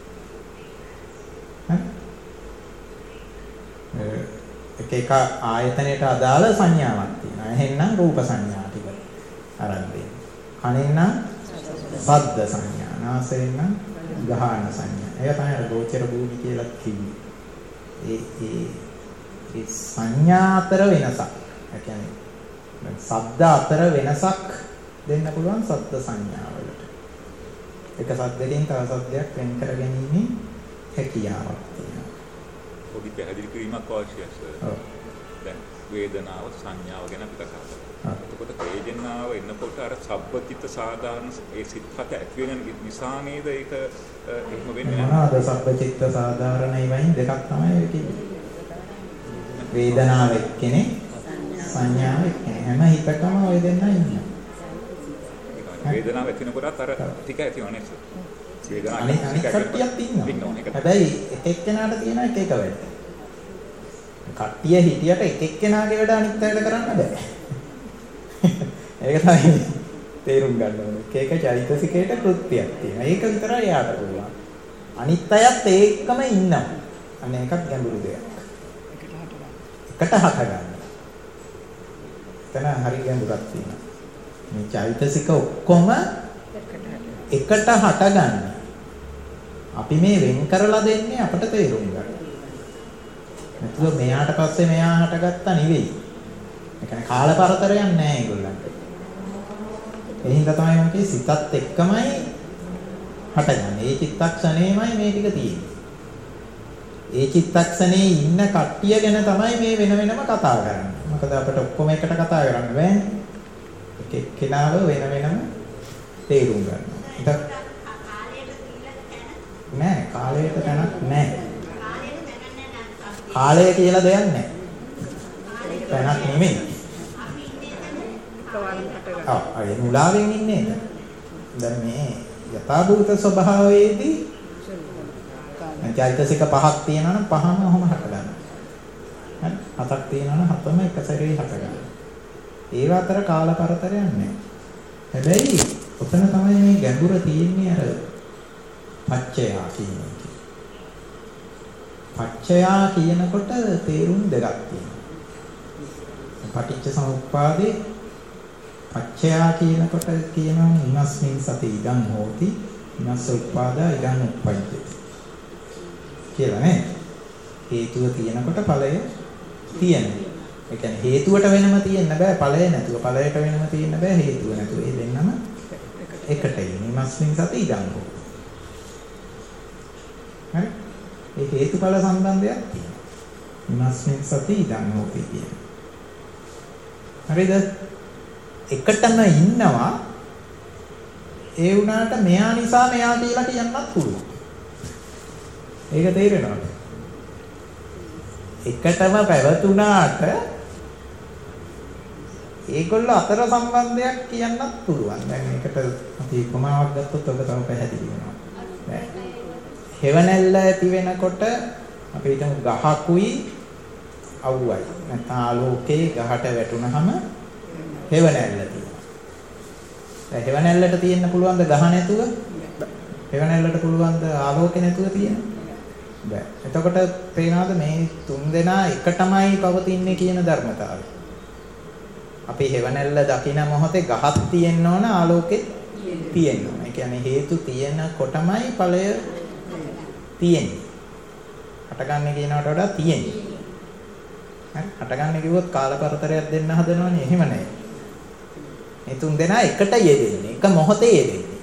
එක ආයතනයට අදාළ සංඥාවක් තියෙනවා. එහෙනම් රූප සංඥා ටික අරන් දෙන්න. කනෙන් නම් ශබ්ද සංඥා, නාසයෙන් නම් ගාහන සංඥා. ඒක තමයි අර ගෝචර භූමි කියලා කිව්වේ. ඒ සංඥා අතර වෙනසක්. ඒ කියන්නේ ශබ්ද අතර වෙනසක් දෙන්න පුළුවන් ශබ්ද සංඥාවලට. එක ශබ්දකින් තව ශබ්දයක් වෙන් කර ගැනීමේ හැකියාවක් තියෙනවා. ඔබ පැහැදිලි කිරීමක් අවශ්‍යයි සර්. ඔව්. දැන් වේදනාව සංඥාව ගැන අපි කතා කරා. එතකොට වේදනාව එනකොට අර සබ්බචිත්ත සාධාරණ ඒ සිත් හත ඇති වෙන නිසා නේද ඒක එහෙම වෙන්නේ නැහැ. මොනවාද සබ්බචිත්ත සාධාරණයි වයින් දෙකක් තමයි ඔය කියන්නේ. වේදනාව එක්කනේ සංඥාව එක්කනේ. හැම හිතකම ඔය දෙන්න ඉන්නවා. වේදනාව ඇතිනකොටත් අර ටික ඇතිවන්නේ සර්. අනිත් කට්ටියක් ඉන්නවා. හැබැයි එක එක්කෙනාට තියෙන එක එක වැඩ. කට්ටිය හිටියට එක එක්කෙනාගේ වැඩ අනිත් අයට කරන්න බෑ. ඒක තමයි තේරුම් ගන්න ඕනේ. එක එක චෛතසිකයට කෘත්‍යයක් තියෙනවා. ඒක විතරයි යාට පුළුවන්. අනිත් අයත් ඒකම ඉන්නවා. අන්න ඒකත් ගැඹුරු දෙයක්. එකට හට ගන්න. එතන හරි ගැඹුරක් තියෙනවා. මේ චෛතසික ඔක්කොම එකට හටගන්න. අපි මේ වෙන් කරලා දෙන්නේ අපට තේරුම් ගන්න. නැත්නම් මෙයාට පස්සේ මෙයා හටගත්තා නෙවෙයි. ඒ කියන්නේ කාලපරතරයක් නැහැ ඒගොල්ලන්ට. ඒ හින්දා තමයි මම කියේ සිතත් එක්කමයි හටගන්නේ. ඒ චිත්තක්ෂණේමයි මේ ටික තියෙන්නේ. ඒ චිත්තක්ෂණේ ඉන්න කට්ටිය ගැන තමයි මේ වෙන වෙනම කතා කරන්නේ. මොකද අපිට ඔක්කොම එකට කතා කරන්න බෑනේ. එක එක්කෙනාව වෙන වෙනම තේරුම් ගන්න. නෑ කාලයට තැනක් නෑ. කාලය කියලා දෙයක් නෑ. තැනක් නෙමෙයි. ඒ මුලාවෙන් ඉන්නේ නේද? දැන් මේ යථාභූත ස්වභාවයේදී චෛතසික පහක් තියෙනවා නම් පහම ඔහොම හට ගන්නවා. හරි? හතක් තියෙනවා නම් හතම එක සැරේ හට ගන්නවා. ඒව අතර කාලපරතරයක් නෑ. හැබැයි ඔතන තමයි මේ ගැඹුර තියෙන්නේ අර පච්චයා කියන එක. පච්චයා කියනකොට තේරුම් දෙකක් තියෙනවා. පටිච්ච සමුප්පාදේ පච්චයා කියනකොට කියනවා ඉමස්මින් සති ඉදං හෝති ඉමස්ස උප්පාදා ඉදං උප්පජ්ජති කියලා නේ. හේතුව තියෙනකොට ඵලය තියෙනවා. ඒ කියන්නේ හේතුවට වෙනම තියෙන්න බෑ ඵලය නැතුව. ඵලයට වෙනම තියෙන්න බෑ හේතුව නැතුව. ඒ දෙන්නම එකට ඉමස්මින් සති ඉදං හෝති. ඒ හේතුඵල සම්බන්ධයක් තියෙනවා. ඉමස්මින් සති ඉදං හෝති කියන. හරිද? එකටම ඉන්නවා. ඒ වුණාට මෙයා නිසා මෙයා කියලා කියන්නත් පුළුවන්. ඒක තේරෙනවද? එකටම පැවතුනාට ඒගොල්ලෝ අතර සම්බන්ධයක් කියන්නත් පුළුවන්. දැන් ඒකට අපි උපමාවක් ගත්තොත් ඔබ තව පැහැදිලි වෙනවා. දැන් හෙවණැල්ල ඇති වෙනකොට අපි හිතමු ගහකුයි අවුවයි. නැත්නම් ආලෝකේ ගහට වැටුනහම හෙවණැල්ල තියෙනවා. දැන් හෙවණැල්ලට තියෙන්න පුළුවන්ද ගහ නැතුව? හෙවණැල්ලට පුළුවන්ද ආලෝකේ නැතුව තියෙන්න? බෑ. එතකොට පේනවාද මේ තුන් දෙනා එකටමයි පවතින්නේ කියන ධර්මතාවය. අපි හෙවණැල්ල දකින මොහොතේ ගහක් තියෙන්න ඕන ආලෝකෙත් තියෙන්න ඕන. ඒ කියන්නේ හේතු තියෙනකොටමයි ඵලය තියෙන්නේ. හටගන්නේ කියනකට වඩා තියෙන්නේ. හරි? හටගන්නේ කිව්වොත් කාලපරතරයක් දෙන්න හදනවනේ. එහෙම නැහැ. මේ තුන් දෙනා එකට යෙදෙන්නේ. එක මොහොතේ යෙදෙන්නේ.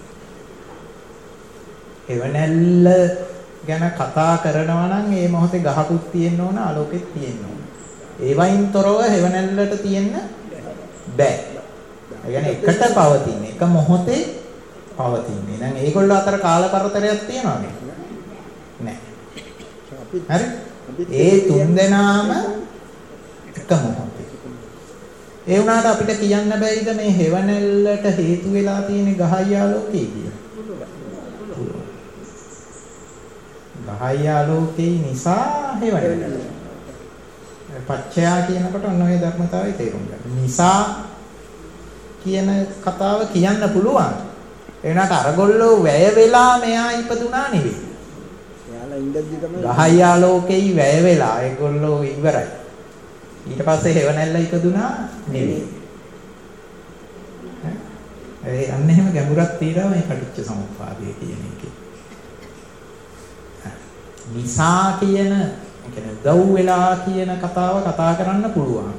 හෙවණැල්ල ගැන කතා කරනවා නම් මේ මොහොතේ ගහකුත් තියෙන්න ඕන ආලෝකෙත් තියෙන්න ඕන. ඒ වයින් තොරව හෙවණැල්ලට තියෙන්න බෑ. ඒ කියන්නේ එකට පවතින එක මොහොතේ පවතින්නේ. දැන් ඒගොල්ලෝ අතර කාලපරතරයක් තියනවද? නැහැ. හරි? ඒ තුන් දෙනාම එක මොහොතේ. ඒ වුණාට අපිට කියන්න බෑයිද මේ හෙවණැල්ලට හේතු වෙලා තියෙන ගහයි ආලෝකේ කියලා? ගහයි ආලෝකේ නිසා හෙවණැල්ල. පච්චයා කියනකොට ඔන්න ඔය ධර්මතාවය තේරුම් ගන්න. නිසා කියන කතාව කියන්න පුළුවන්. ඒ වුණාට අරගොල්ලෝ වැය වෙලා මෙයා ඉපදුනා නෙවෙයි. එයාලා ඉඳද්දි තමයි ගහයි ආලෝකේ වැය වෙලා ඒගොල්ලෝ ඉවරයි. ඊට පස්සේ හෙවණැල්ල ඉපදුනා නෙවෙයි. අන්න එහෙම ගැඹුරක් තියෙනවා මේ පටිච්ච සමුප්පාදය කියන එකේ. නිසා කියන කියන්නේ දව් වෙලා කියන කතාව කතා කරන්න පුළුවන්.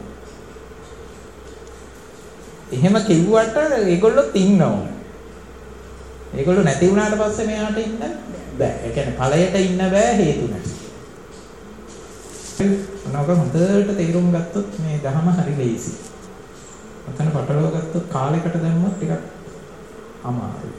එහෙම කිව්වට ඒගොල්ලොත් ඉන්නවා. ඒගොල්ලෝ නැති වුණාට පස්සේ මෙයාට ඉන්න බෑ. ඒ කියන්නේ ඵලයට ඉන්න බෑ හේතු නැති. මොනවාක හොඳට තේරුම් ගත්තොත් මේ ධහම හරි ලේසි. මතන පටලව ගත්තොත් කාලයකට දැම්මත් ටිකක් අමාරුයි.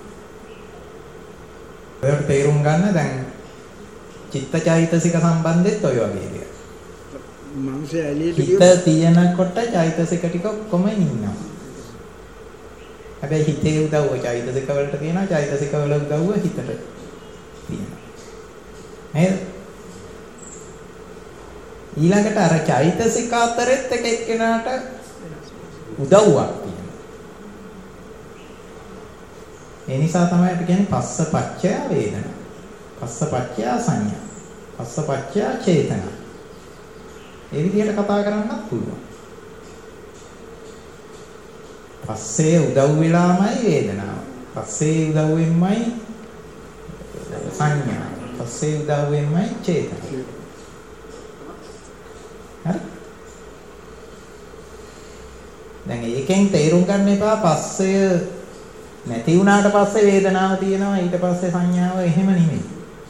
ඔයාලට තේරුම් ගන්න දැන් චිත්තචෛතසික සම්බන්ධෙත් ඔය වගේ දෙයක්. මනුෂ්‍ය ඇලියට හිත තියෙනකොට චෛතසික ටික ඔක්කොම ඉන්නවා. හැබැයි හිතේ උදව්ව චෛතසික වලට තියෙනවා, චෛතසික වල උදව්ව හිතට තියෙනවා. නේද? ඊළඟට අර චෛතසික අතරෙත් එක එක්කෙනාට උදව්වක් තියෙනවා. ඒ නිසා තමයි අපි කියන්නේ පස්ස පච්චය වේදනා. පස්සපච්චය සංඥා. පස්සපච්චය චේතනා. ඒ විදිහට කතා කරන්නත් පුළුවන්. පස්සේ උදව් වෙලාමයි වේදනාව. පස්සේ උදව්වෙන්මයි සංඥා. පස්සේ උදව්වෙන්මයි චේතනා. හරි? දැන් ඒකෙන් තේරුම් ගන්න එපා පස්සය නැති වුණාට පස්සේ වේදනාව තියෙනවා ඊට පස්සේ සංඥාව එහෙම නෙමෙයි.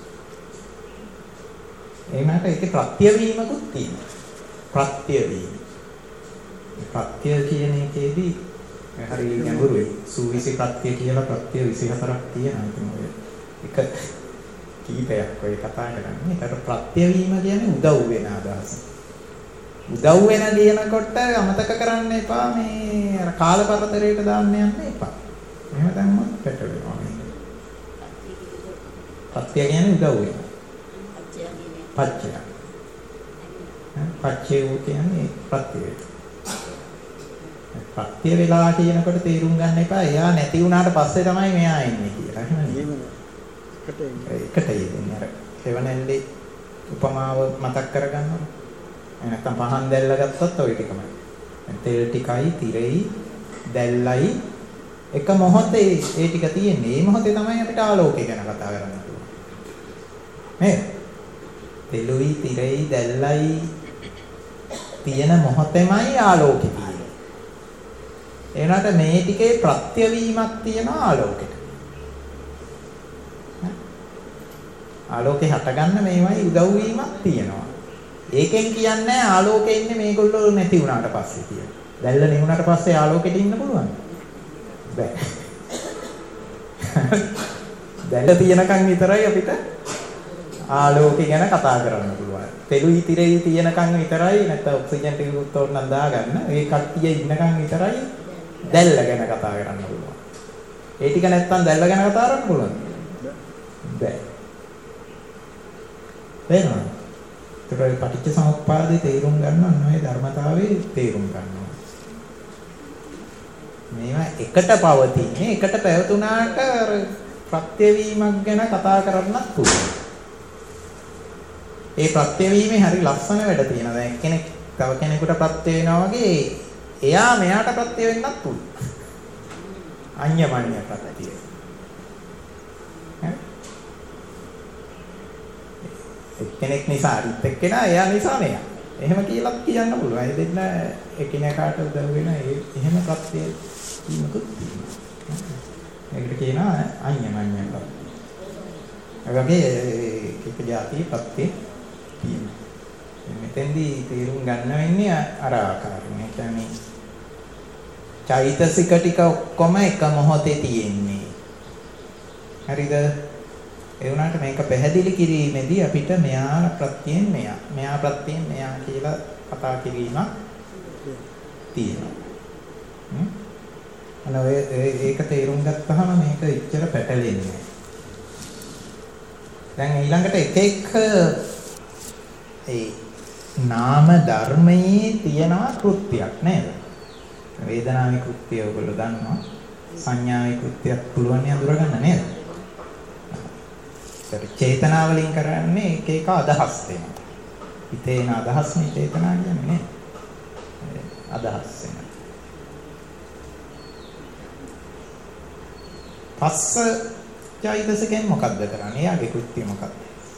ඒකට ඒකේ ප්‍රත්‍ය වීමකුත් තියෙනවා. ප්‍රත්‍ය වීම. ප්‍රත්‍ය කියන එකේදී හරි ගැඹුරුයි. සූවිසි ප්‍රත්‍ය කියලා ප්‍රත්‍ය 24ක් තියෙනවා. ඉතින් ඔය එක කීපයක් ඔය කතා කරන්නේ. ඒකට ප්‍රත්‍ය වීම කියන්නේ උදව් වෙන අදහස. උදව් වෙන කියනකොට අමතක කරන්න එපා මේ අර කාලපරතරයට දාන්න යන්න එපා. එහෙම දැම්මොත් පැටලෙනවා මේක. ප්‍රත්‍ය කියන්නේ උදව් වෙන. පච්චය. පච්චය කියන්නේ ප්‍රත්‍ය වේ. ප්‍රත්‍ය වෙලා කියනකොට තේරුම් ගන්න එපා. එයා නැති වුණාට පස්සේ තමයි මෙයා එන්නේ කියලා. එහෙම එකට එන්නේ. අර හෙවණැල්ලේ උපමාව මතක් කරගන්නවා. නැත්තම් පහන් දැල්ල ගත්තොත් ඔය ටිකමයි. තෙල් ටිකයි, තිරෙයි, දැල්ලයි එක මොහොතේ ඒ ටික තියෙන්නේ. මේ මොහොතේ තමයි අපිට ආලෝකය ගැන කතා කරන්න පුළුවන්. නේද? තෙලුයි, තිරෙයි, දැල්ලයි තියෙන මොහොතෙමයි ආලෝකය තියෙන්නේ. එනකට මේ ටිකේ ප්‍රත්‍ය වීමක් තියෙනවා ආලෝකෙට. ආලෝකේ හටගන්න මේවයි උදව් වීමක් තියෙනවා. ඒකෙන් කියන්නේ ආලෝකේ ඉන්නේ මේගොල්ලෝ නැති වුණාට පස්සේ කියලා. දැල්ල නිවුණාට පස්සේ ආලෝකෙට ඉන්න පුළුවන්. බෑ. දැල්ල තියනකන් විතරයි අපිට ආලෝකය ගැන කතා කරන්න පුළුවන්. තෙලුයි තිරෙයි තියනකන් විතරයි නැත්නම් ඔක්සිජන් ටිකකුත් ඕනනම් දාගන්න. ඒ කට්ටිය ඉන්නකන් විතරයි දැල්ල ගැන කතා කරන්න පුළුවන්. ඒ ටික නැත්නම් දැල්ල ගැන කතා කරන්න පුළුවන්. බෑ. වෙනවා. ඒතරේ පටිච්ච සමුප්පාදේ තේරුම් ගන්න ඕනේ ධර්මතාවයේ තේරුම් ගන්නවා. මේවා එකට පවතින්නේ එකට පැවතුනාට ප්‍රත්‍යවීමක් ගැන කතා කරන්නත් පුළුවන්. ඒ ප්‍රත්‍යවීමේ හරි ලස්සන වැඩ තියෙනවා. දැන් කෙනෙක් තව කෙනෙකුට ප්‍රත්‍ය වෙනවා වගේ එයා මෙයාට ප්‍රත්‍ය වෙන්නත් පුළුවන්. අඤ්ඤමඤ්ඤ ප්‍රත්‍ය. එක්කෙනෙක් නිසා අනිත් එක්කෙනා එයා නිසා මෙයා. එහෙම කියලා කියන්න පුළුවන්. ඒ දෙන්න එකිනෙකාට උදව් වෙන එහෙම ප්‍රත්‍ය වීමකුත් තියෙනවා. ඒකට කියනවා අඤ්ඤමඤ්ඤ ප්‍රත්‍ය. ඒ වගේ එක જાතිය ප්‍රත්‍ය තියෙනවා. මෙතෙන්දී තේරුම් ගන්න වෙන්නේ අර ආකාරයෙන්. ඒ කියන්නේ චෛතසික ටික ඔක්කොම එක මොහොතේ තියෙන්නේ. හරිද? ඒ වුණාට මේක පැහැදිලි කිරීමේදී අපිට මෙයා ප්‍රත්‍යයෙන් මෙයා ප්‍රත්‍යයෙන් මෙයා කියලා කතා කිරීමක් තියෙනවා. ඒක තේරුම් ගත්තාම මේක ඉච්චර පැටලෙන්නේ. දැන් ඊළඟට එක ඒ නාම ධර්මයේ තියෙනවා කෘත්‍යයක් නේද? වේදනාවේ කෘත්‍යය ඔයගොල්ලෝ දන්නවා. සංඥාවේ කෘත්‍යයක් පුළුවන් නේ අඳුරගන්න නේද? චේතනා වලින් කරන්නේ එක එක අදහස් දෙනවා. හිතේන අදහස් නේ චේතනා කියන්නේ නේ. අදහස් වෙන. පස්ස චෛතසිකෙන් මොකද්ද කරන්නේ? එයාගේ කෘත්‍ය මොකක්ද?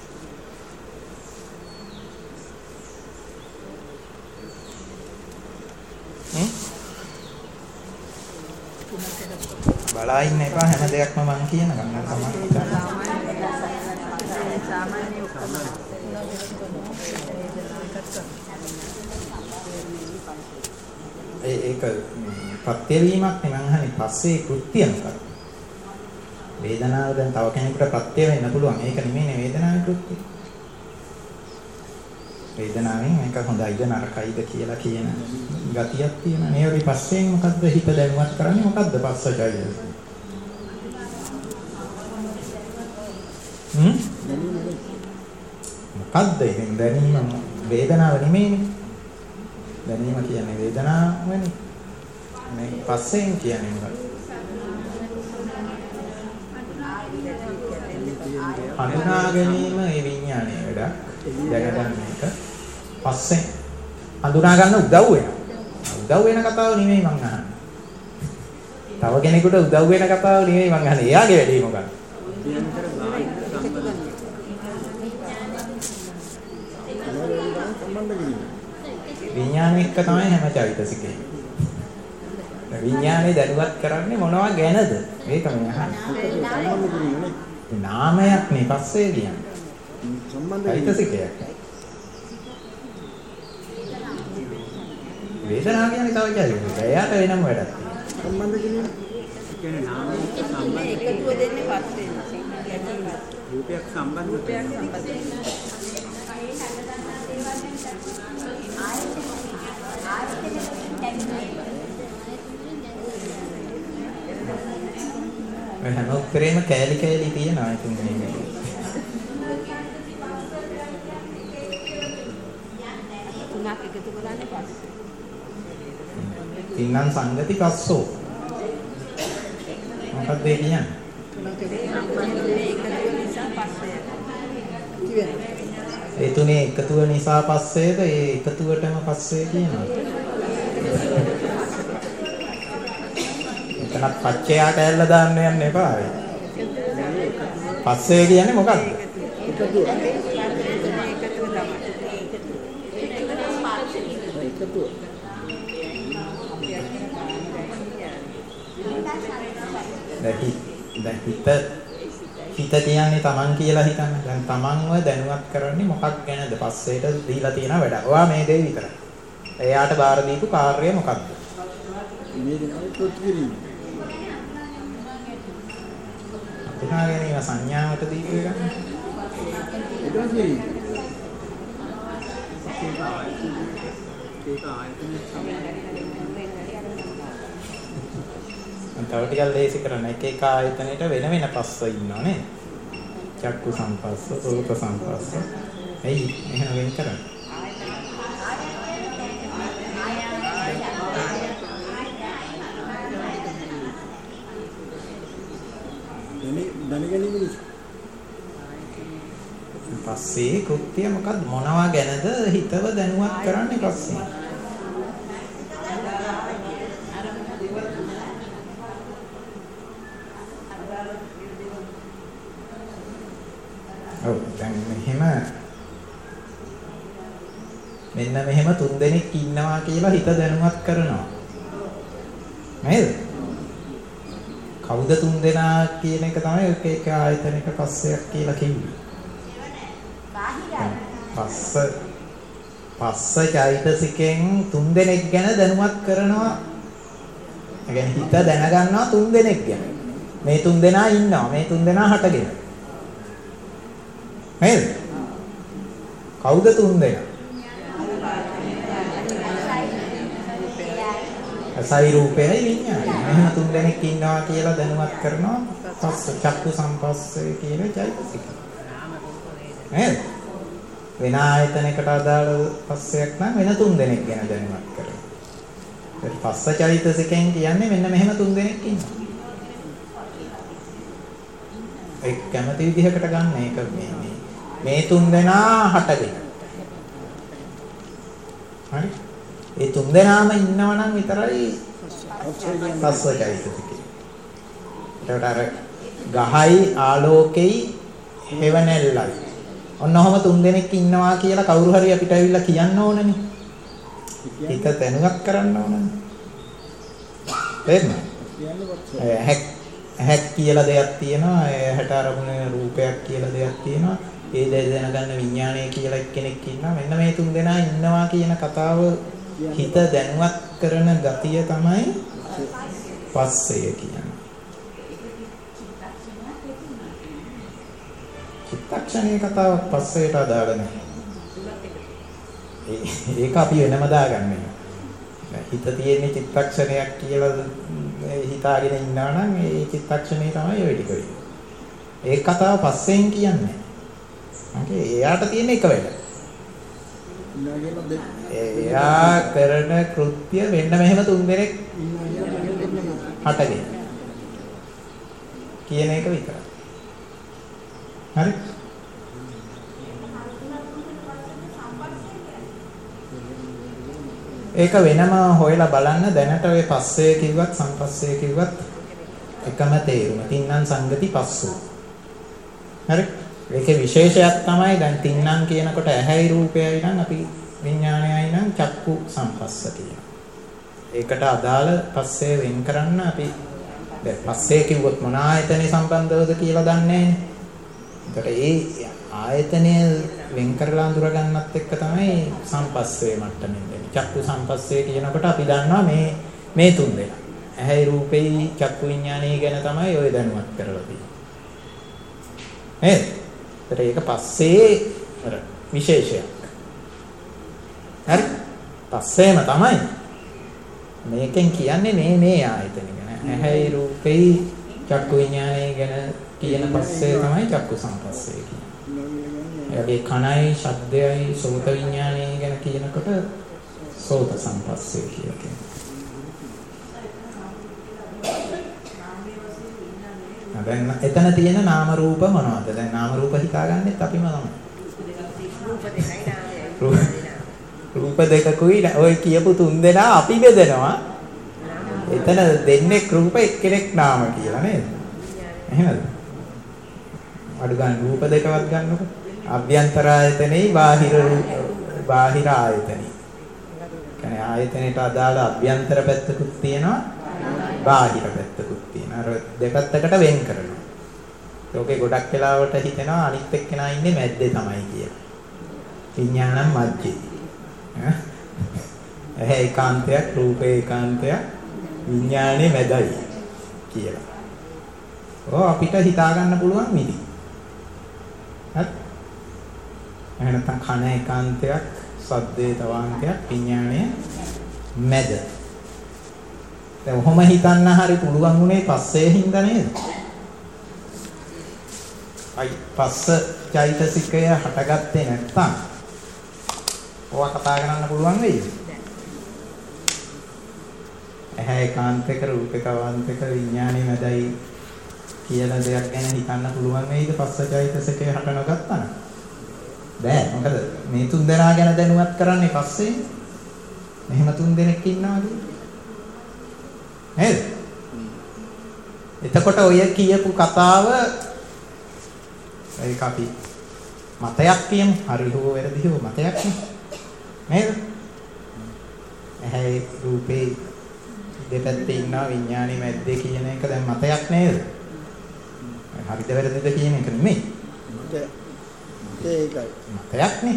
බලා ඉන්න එපා හැම දෙයක්ම මම කියන ගමන් සාමාන්‍ය ඔක්කොම ඒක ප්‍රත්‍යවීමක් නේ මං අහන්නේ. පස්සේ කෘත්‍ය මොකක්ද? වේදනාව දැන් තව කෙනෙකුට ප්‍රත්‍ය වෙන්න පුළුවන්. ඒක නෙමෙයිනේ වේදනාවේ කෘත්‍ය. වේදනාවෙන් මේක හොඳයිද නරකයිද කියලා කියන ගතියක් තියෙනවා. මේ වගේ පස්සෙන් මොකද්ද හිත දැනුවත් කරන්නේ? මොකද්ද පස්සචෛතසිකය? මොකද්ද එහෙන් දැනීම වේදනාව නෙමෙයිනේ. දැනීම කියන්නේ වේදනාවනේ. මේ පස්සෙන් කියන්නේ මොකක්ද? හඳුනා ගැනීම ඒ විඥානයේ වැඩක්. දැනගන්න එක. පස්සෙන් හඳුනා ගන්න උදව් වෙනවා. උදව් වෙන කතාව නෙමෙයි මං අහන්නේ. තව කෙනෙකුට උදව් වෙන කතාව නෙමෙයි මං අහන්නේ. එයාගේ වැඩේ මොකක්ද? විඥාන එක්ක තමයි හැම චෛතසිකේම. විඥානේ දැනුවත් කරන්නේ මොනවා ගැනද? මේක මම අහන්නේ. නාමයක් නේ පස්සේ කියන්නේ. චෛතසිකයක්. වේදනාව කියන්නේ තව චෛතසිකයක්. එයාට වෙනම වැඩක්. සම්බන්ධ කියන්නේ නාමයක් සම්බන්ධ එකතුව දෙන්නේ පස්සේ. රූපයක් සම්බන්ධ හැම උත්තරේම කෑලි කෑලි තියෙනවා ඉතින් මේක. තුනක් එකතු කරන්නේ පස්සේ. තින්නම් සංගති පස්සෝ. මොකක්ද ඒ කියන්නේ? ඒ තුනේ එකතුව නිසා පස්සේද ඒ එකතුවටම පස්සේ කියනවා. එතනත් පච්චයා කැල්ල දාන්න යන්න එපා. පස්සේ කියන්නේ මොකක්ද? එකතුව. දැන් හිත හිත කියන්නේ Taman කියලා හිතන්න. දැන් Tamanව දැනුවත් කරන්නේ මොකක් ගැනද? පස්සේට දීලා තියෙන වැඩ. ඔයා මේ දේ විතරයි. එයාට බාර දීපු කාර්යය මොකක්ද? මේ දෙකයි තොත් කිරීම. අතනා ගැනීම සංඥාවට දීපු එක. ඒක කිරීම. තව ටිකක් ලේසි කරන්න. එක එක ආයතනෙට වෙන වෙන පස්ස ඉන්නවා නේද? චක්කු සංපස්ස, රූප සංපස්ස. එයි එහෙම වෙන් කරන්න. දැනගැනීම පස්සේ කෘත්‍ය මොකක්ද? මොනවා ගැනද හිතව දැනුවත් කරන්නේ පස්සේ? ඔව් දැන් මෙහෙම තුන් දෙනෙක් ඉන්නවා කියලා හිත දැනුවත් කරනවා. නේද? කවුද තුන් දෙනා කියන එක තමයි එක එක ආයතනයක පස්සයක් කියලා කිව්වේ. පස්ස චෛතසිකෙන් තුන් දෙනෙක් ගැන දැනුවත් කරනවා. ඒ කියන්නේ හිත දැනගන්නවා තුන් දෙනෙක් ගැන. මේ තුන් දෙනා ඉන්නවා. මේ තුන් දෙනා හටගෙන. නේද? කවුද තුන් දෙනා? අසයි රූපයයි විඤ්ඤාණය. මෙහෙම තුන් දෙනෙක් ඉන්නවා කියලා දැනුවත් කරනවා. පස්ස චක්කු සංපස්සේ කියන චෛතසික. නේද? වෙන ආයතනයකට අදාළ පස්සයක් නම් වෙන තුන් දෙනෙක් ගැන දැනුවත් කරනවා. ඒ පස්ස චෛතසිකෙන් කියන්නේ මෙන්න මෙහෙම තුන් දෙනෙක් ඉන්නවා. ඒ කැමති විදිහකට ගන්න ඒක මේ තුන් දෙනා හටගෙන. හරි? ඒ තුන් දෙනාම ඉන්නවා නම් විතරයි පස්ස චෛතසිකේ. ඒකට අර ගහයි ආලෝකෙයි හේවණැල්ලයි. ඔන්නෝම තුන් දෙනෙක් ඉන්නවා කියලා කවුරු හරි අපිට ඇවිල්ලා කියන්න ඕනනේ. හිත දැනුවත් කරන්න ඕනනේ. තේරෙනවද? ඇහක් කියලා දෙයක් තියෙනවා. ඇහැට අරමුණ රූපයක් කියලා දෙයක් තියෙනවා. ඒ දේ දැනගන්න විඥානය කියලා එක්කෙනෙක් ඉන්නවා. මෙන්න මේ තුන් දෙනා ඉන්නවා කියන කතාව හිත දැනුවත් කරන ගතිය තමයි පස්සය කියන්නේ. චිත්තක්ෂණයේ කතාවක් පස්සයට අදාළ නැහැ. ඒක අපි වෙනම දාගන්න වෙනවා. හිත තියෙන චිත්තක්ෂණයක් කියලා හිතාගෙන ඉන්නවා නම් ඒ චිත්තක්ෂණේ තමයි ඔය ටික වෙන්නේ. ඒ කතාව පස්සෙන් කියන්නේ. හරි එයාට තියෙන එක වැඩ. එයා කරන කෘත්‍ය වෙන්න මෙහෙම තුන් දෙනෙක් හටගෙන කියන එක විතරයි. හරි ඒක වෙනම හොයලා බලන්න. දැනට ඔය පස්සේ කිව්වත් සංපස්සේ කිව්වත් එකම තේරුම. තින්නම් සංගති පස්සෝ. හරි ඒකේ විශේෂයක් තමයි දැන් තින්නම් කියනකොට ඇහැයි රූපයයි නම් අපි විඥානයයි නම් චක්කු සංපස්ස කියනවා. ඒකට අදාළ පස්සේ වෙන් කරන්න අපි දැන් පස්සේ කිව්වොත් මොන ආයතනෙ සම්බන්ධවද කියලා දන්නේ නැහැ. ඒකට ඒ ආයතනය වෙන් කරලා අඳුර ගන්නත් එක්ක තමයි සංපස්සේ මට්ටමින් දෙන්නේ. චක්කු සංපස්සේ කියනකොට අපි දන්නවා මේ තුන් දෙනා. ඇහැයි රූපෙයි චක්කු විඥානය ගැන තමයි ඔය දැනුවත් කරලා තියෙන්නේ. ඒක පස්සේ අර විශේෂයක්. හරි? පස්සේම තමයි. මේකෙන් කියන්නේ මේ ආයතන ගැන. ඇහැයි රූපෙයි චක්කු විඥානය ගැන කියන පස්සේ තමයි චක්කු සංපස්සේ කියන්නේ. ඒ කනයි ශබ්දයයි සෝත විඥානය ගැන කියනකොට සෝත සංපස්සේ කියලා කියනවා. දැන් එතන තියෙන නාම රූප මොනවද? දැන් නාම රූප හිතාගන්නෙත් අපිම තමයි. රූප දෙකකුයි ඔය කියපු තුන් දෙනා අපි බෙදනවා. එතන දෙන්නේ රූප එක්කෙනෙක් නාම කියලා නේද? එහෙමද? අඩු ගන්න රූප දෙකවත් ගන්නකො. අභ්‍යන්තර ආයතනෙයි බාහිර ආයතනෙයි. කියන්නේ ආයතනයට අදාළ අභ්‍යන්තර පැත්තකුත් තියෙනවා බාහිර පැත්තකුත් තියෙනවා. අර දෙපැත්තකට වෙන් කරනවා. ලෝකේ ගොඩක් වෙලාවට හිතෙනවා අනිත් එක්කෙනා ඉන්නේ මැද්දේ තමයි කියලා. විඥානම් මැද්දේ. ඇහැ ඒකාන්තයක්, රූපේ ඒකාන්තයක්, විඥානේ මැදයි කියලා. අපිට හිතා ගන්න පුළුවන් විදි. හරි. එහෙනම් කන ඒකාන්තයක්, සද්දේ තවාන්තයක්, විඥානය මැද. දැන් ඔහොම හිතන්න හරි පුළුවන් උනේ පස්සේ හින්දා නේද? පස්ස චෛතසිකය හටගත්තේ නැත්තම් ඔවා කතා කරන්න පුළුවන් වෙයිද? ඇහැ ඒකාන්තක, රූපක අවාන්තක, විඥානේ මැදයි කියලා දෙයක් ගැන හිතන්න පුළුවන් වෙයිද පස්ස චෛතසිකය හට නොගත්තා නම්? බෑ. මොකද මේ තුන් දෙනා ගැන දැනුවත් කරන්නේ පස්සේ. මෙහෙම තුන් දෙනෙක් ඉන්නවා කියන්නේ. නේද? එතකොට ඔය කියපු කතාව ඒක අපි මතයක් කියමු. හරි හෝ වැරදි හෝ මතයක් නේද? ඇහැ රූපේ දෙපැත්තේ ඉන්නවා විඥානේ මැද්දේ කියන එක දැන් මතයක් නේද? හරිද වැරදිද කියන එක නෙමෙයි. ඒකයි. මතයක් නේ.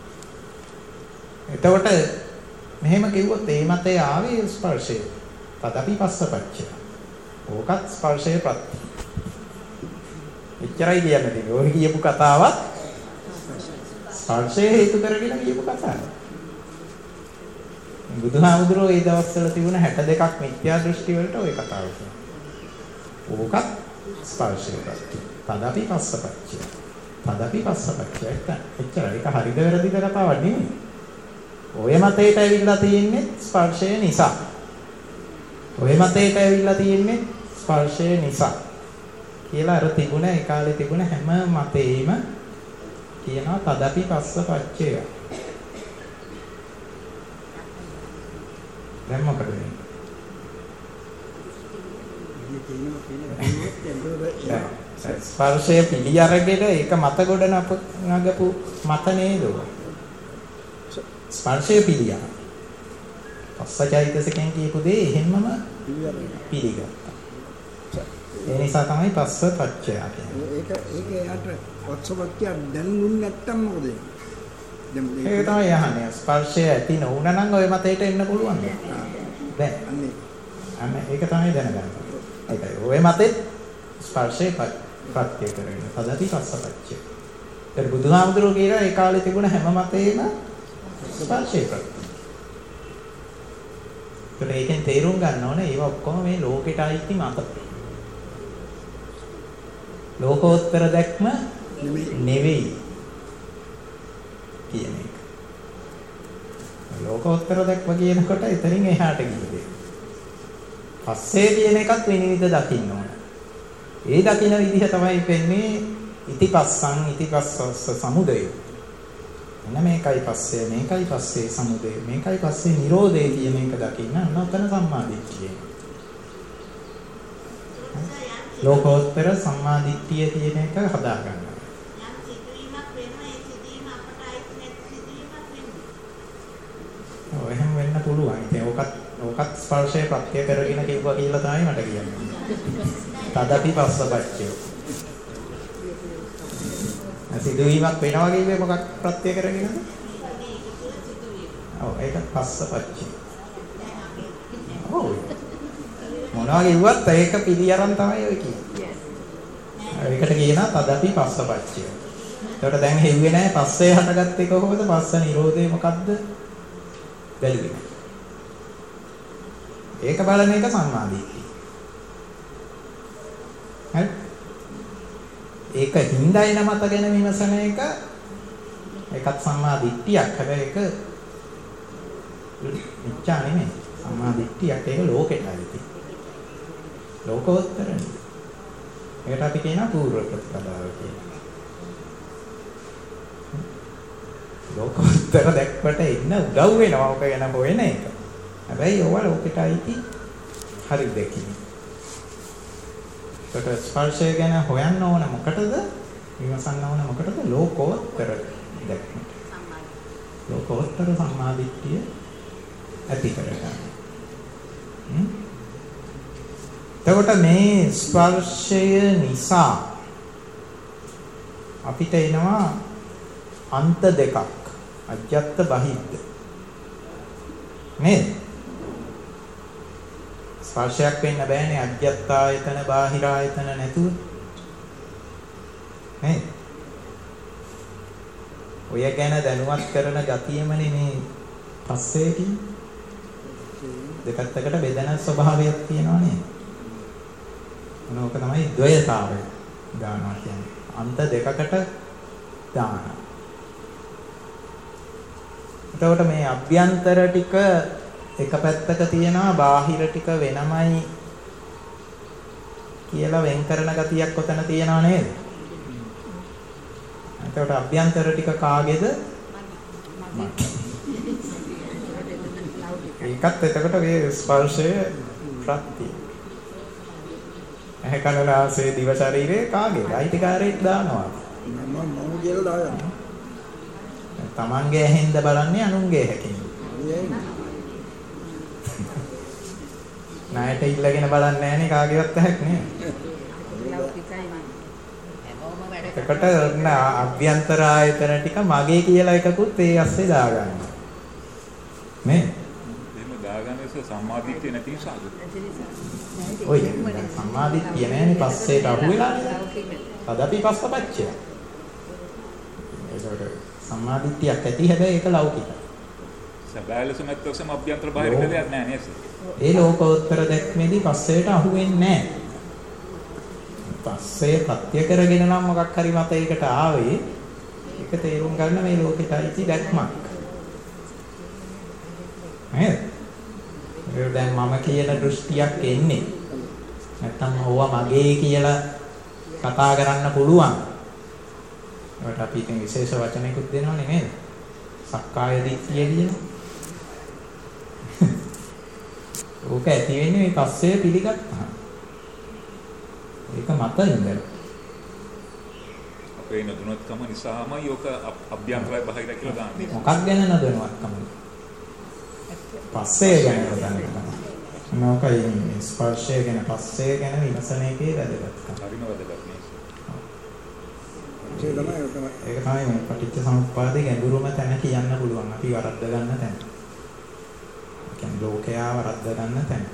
එතකොට මෙහෙම කිව්වොත් ඒ මතය ආවේ ස්පර්ශය. තදපි පස්සපච්චය. ඕකත් ස්පර්ශයේ ප්‍රත්‍ය. එච්චරයි කියන්නේ. ඔය කියපු කතාවත් ස්පර්ශය හේතු කරගෙන කියපු කතාවක්. බුදුහාමුදුරුවෝ ඒ දවස්වල තිබුණ 62ක් මිත්‍යා දෘෂ්ටි වලට ওই කතාව කියනවා. ඕකත් ස්පර්ශයේ ප්‍රත්‍ය. තදපි පස්සපච්චය. තදපි පස්සපච්චය. එච්චරයි. ඒක හරිද වැරදිද කතාවක් නෙමෙයි. ඔය මතයට ඇවිල්ලා තියෙන්නේ ස්පර්ශය නිසා. ඔය මතයට ඇවිල්ලා තියෙන්නේ ස්පර්ශය නිසා. කියලා අර තිබුණ ඒ කාලේ තිබුණ හැම මතේම කියනවා තදපි පස්සපච්චය. දැන් මොකද වෙන්නේ? ස්පර්ශය පිළි අරගෙන ඒක මත ගොඩ නගපු මත නේද? ස්පර්ශය පිළියන. පස්සචෛතසිකෙන් කියපු දේ එහෙම්මම පිළිගත්තා. ඒ නිසා තමයි පස්ස පච්චය කියන්නේ. ඒක යට පස්සපච්චය දැනුන්නේ නැත්තම් මොකද? ඒක තමයි යහනේ. ස්පර්ශය ඇති නොවුනා නම් ওই මතයට එන්න පුළුවන්. බෑ. අන්න ඒක තමයි දැනගන්න. ඒකයි. ওই මතෙත් ස්පර්ශය ප්‍රත්‍ය කරගෙන. තදති පස්සපච්චය. ඒ බුදුහාමුදුරුවෝ කියනවා ඒ කාලේ තිබුණ හැම මතේම ස්පර්ශය ප්‍රත්‍ය. ඒකෙන් තේරුම් ගන්න ඕනේ ඒවා ඔක්කොම මේ ලෝකෙට අයිති මත. ලෝකෝත්තර දැක්ම නෙවෙයි කියන එක. ලෝකෝත්තර දැක්ම කියනකොට එතනින් එහාට ගියේ. පස්සේ කියන එකත් විනිවිද දකින්න ඕන. ඒ දකින්න විදිහ තමයි වෙන්නේ ඉතිපස්සස් සමුදය. එන්න මේකයි පස්සේ මේකයි පස්සේ සමුදය මේකයි පස්සේ නිරෝධය කියන එක දකින්න අන්නතන සම්මාදිට්ඨිය. ලෝකෝත්තර සම්මාදිට්ඨිය කියන එක හදා ගන්න. ඔය හැම වෙන්න පුළුවන්. ඉතින් ඕකත් ස්පර්ශය ප්‍රත්‍ය කරගෙන කිව්වා කියලා තමයි මට කියන්නේ. තදපි පස්සපච්චය. සිදුවීමක් වෙනවා කියන්නේ මොකක් ප්‍රත්‍ය කරගෙනද? ඔව් ඒක පස්සපච්චය. ඔව්. මොනවා කිව්වත් ඒක පිළියරන් තමයි ඔය කියන්නේ. ඒකට කියනවා තදපි පස්සපච්චය. ඒකට දැන් හෙව්වේ නැහැ පස්සේ හටගත්ත එක කොහොමද? පස්ස නිරෝධය මොකද්ද? බැලුවේ. ඒක බලන එක සම්මාදිට්ඨිය. හරි? ඒක හිඳයින මත ගැන විමසන එක ඒකත් සම්මාදිට්ඨියක්. හැබැයි ඒක මිච්ඡා නෙමෙයි. සම්මාදිට්ඨියක් ඒක ලෝකෙට ඇති. ලෝකෝත්තර නෙමෙයි. ඒකට අපි කියනවා පූර්ව ප්‍රතිපදාව කියලා. ලෝකෝත්තර දැක්වට ඉන්න උදව් වෙනවා ඔක ගැන හොයන එක. හැබැයි ඕවා ලෝකෙට අයිති හරි දෙකින්. ඒකට ස්පර්ශය ගැන හොයන්න ඕන මොකටද? විමසන්න ඕන මොකටද? ලෝකෝත්තර දැක්මට. ලෝකෝත්තර සම්මාදිට්ඨිය ඇති කරගන්න. එතකොට මේ ස්පර්ශය නිසා අපිට එනවා අන්ත දෙකක්. අජ්ජත් බහිද්ද. නේද? ස්පර්ශයක් වෙන්න බෑනේ අජ්ජත් ආයතන බාහිර ආයතන නැතුව. නේද? ඔය ගැන දැනුවත් කරන ගතියමනේ මේ පස්සේ කියන්නේ. දෙපැත්තකට බෙදෙන ස්වභාවයක් තියෙනවා නේද? මොනෝක තමයි ද්වයතාවය දානවා කියන්නේ. අන්ත දෙකකට දානවා. එතකොට මේ අභ්‍යන්තර ටික එක පැත්තක තියෙනවා බාහිර ටික වෙනමයි කියලා වෙන් කරන ගතියක් ඔතන තියෙනවා නේද? එතකොට අභ්‍යන්තර ටික කාගේද? ඒකත් එතකොට මේ ස්පර්ශයේ ප්‍රත්‍ය. ඇහැ කන නාසය දිව ශරීරේ කාගේද? අයිතිකාරයෙක් දානවා. මම කියලා දානවා. තමන්ගේ ඇහෙන්ද බලන්නේ අනුන්ගේ ඇහැකින්. ණයට ඉල්ලගෙන බලන්නේ නැහනේ කාගේවත් ඇහැක් නේ. එතකොට අභ්‍යන්තර ආයතන ටික මගේ කියලා එකකුත් ඒ ඇස්සේ දාගන්නවා. මේ දාගන්නේ සම්මාදිට්ඨිය නැති නිසාද? ඔය සම්මාදිට්ඨිය නැහැනේ පස්සේට අහුවෙලා. තදපි පස්සපච්චය. ඒකට සම්මාදිට්ඨියක් ඇති හැබැයි ඒක ලෞකිකයි. සබැලස මැත්තසම අභ්‍යන්තර බාහිර දෙයක් නැහැ නේද? ඒ ලෝකෝත්තර දැක්මේදී පස්සේට අහුවෙන්නේ නැහැ. පස්සේ ප්‍රත්‍ය කරගෙන නම් මොකක් හරි මතයකට ආවේ ඒක තේරුම් ගන්න මේ ලෝකෙට අයිති දැක්මක්. නේද? දැන් මම කියන දෘෂ්ටියක් එන්නේ නැත්තම් ඕවා මගේ කියලා කතා කරන්න පුළුවන්. ඒකට අපි ඉතින් විශේෂ වචනයකුත් දෙනවනේ නේද? සක්කාය දිට්ඨිය කියන. ඕක ඇති වෙන්නේ මේ පස්සේ පිළිගත්තා. ඒක මතින්ද? අපේ නොදැනුවත්කම නිසාමයි ඕක අභ්‍යන්තරය බාහිරයි කියලා දාන්නේ. මොකක් ගැන නොදැනුවත්කම? පස්සේ ගැන නොදැනුවත්කම. මොකයි ස්පර්ශය ගැන පස්සේ ගැන විමසන එකේ වැදගත්කම. හරිම වැදගත් නේ. ඒක තමයි මේ පටිච්ච සමුප්පාදේ ගැඹුරුම තැන කියන්න පුළුවන්. අපි වරද්ද ගන්න තැන. ඒ කියන්නේ ලෝකයා වරද්ද ගන්න තැන.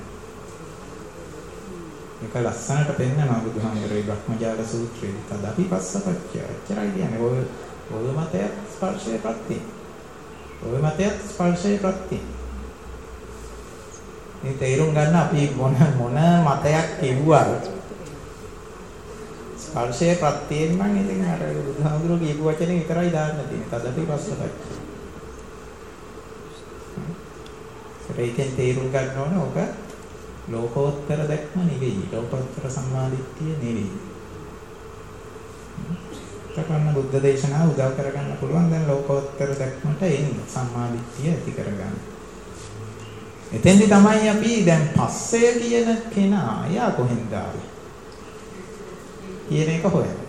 මේක ලස්සනට පෙන්නනවා බුදුහාමුදුරේ බ්‍රහ්මජාල සූත්‍රයේදී. තදපි පස්සපච්චය. එච්චරයි කියන්නේ. ඔය මතයත් ස්පර්ශයේ ප්‍රත්‍ය. ඔය මතයත් ස්පර්ශයේ ප්‍රත්‍ය. මේ තේරුම් ගන්න අපි මොන මතයක් කිව්වද? ස්පර්ශයේ ප්‍රත්‍යයෙන් නම් ඉතින් අර බුදුහාමුදුරුවෝ කියපු වචනේ විතරයි දාන්න තියෙන්නේ. තදපි පස්සපච්චය. ඒකෙන් තේරුම් ගන්න ඕන ඔක ලෝකෝත්තර දැක්ම නෙවෙයි. ලෝකෝත්තර සම්මාදිට්ඨිය නෙවෙයි. තකන්න බුද්ධ දේශනාව උදව් කරගන්න පුළුවන් දැන් ලෝකෝත්තර දැක්මට එන්න සම්මාදිට්ඨිය ඇති කරගන්න. එතෙන්දි තමයි අපි දැන් පස්සේ කියන කෙනා යා කොහෙන්ද ආවේ? කියන එක හොයන්න.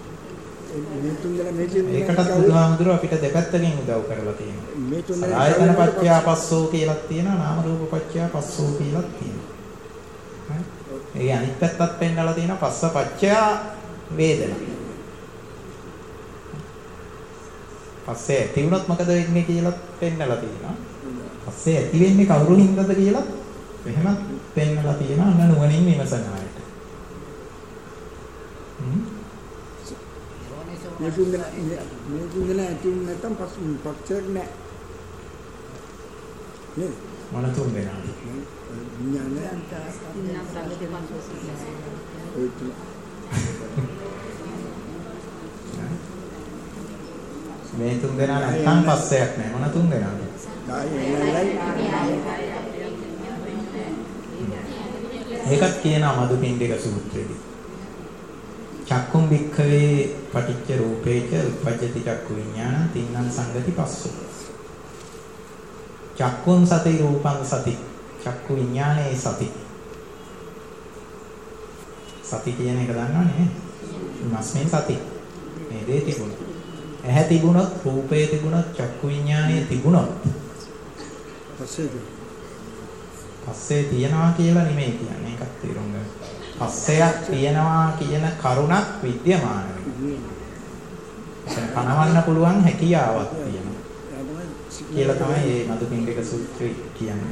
ඒකටත් බුදුහාමුදුරුවෝ අපිට දෙපැත්තකින් උදව් කරලා තියෙනවා. ආයතන පත්‍ය පස්සෝ කියලා තියෙනවා, නාම රූප පත්‍ය පස්සෝ කියලා තියෙනවා. ඒ අනිත් පැත්තත් පෙන්නලා තියෙනවා පස්ස පත්‍ය වේදනා. පස්සේ ඇති වුණොත් මොකද වෙන්නේ කියලා පෙන්නලා තියෙනවා. පස්සේ ඇති වෙන්නේ කවුරු හින්දාද කියලා එහෙමත් පෙන්නලා තියෙනවා අන්න නුවණින් විමසන අයට. මේ තුන්දෙන ඇති නැත්තම් පක්ෂයක් නැහැ. නේද? මොන තුන්දෙනා? මේ තුන්දෙනා නැත්තම් පස්සයක් නැහැ. මොන තුන්දෙනාද? ඒකත් කියනවා මදුපිණ්ඩික සූත්‍රයේදී. චක්කුම් වික්ඛවේ පටිච්ච රූපේච උපජ්ජති චක්කු විඥාන තින්නම් සංගති පස්සෝ. චක්කුම් සති රූපං සති චක්කු විඥානේ සති. සති කියන එක දන්නවනේ. මස්මෙන් සති. මේ දේ තිබුණා. ඇහැ තිබුණොත් රූපේ තිබුණොත් චක්කු විඥානේ තිබුණොත් පස්සේ තියනවා කියලා නෙමෙයි කියන්නේ. ඒකත් තේරුම් ගන්න. පස්සයක් තියනවා කියන කරුණක් විද්‍යමාන වෙනවා. පනවන්න පුළුවන් හැකියාවක් තියෙනවා. කියලා තමයි මේ මදුපිණ්ඩික සූත්‍රය කියන්නේ.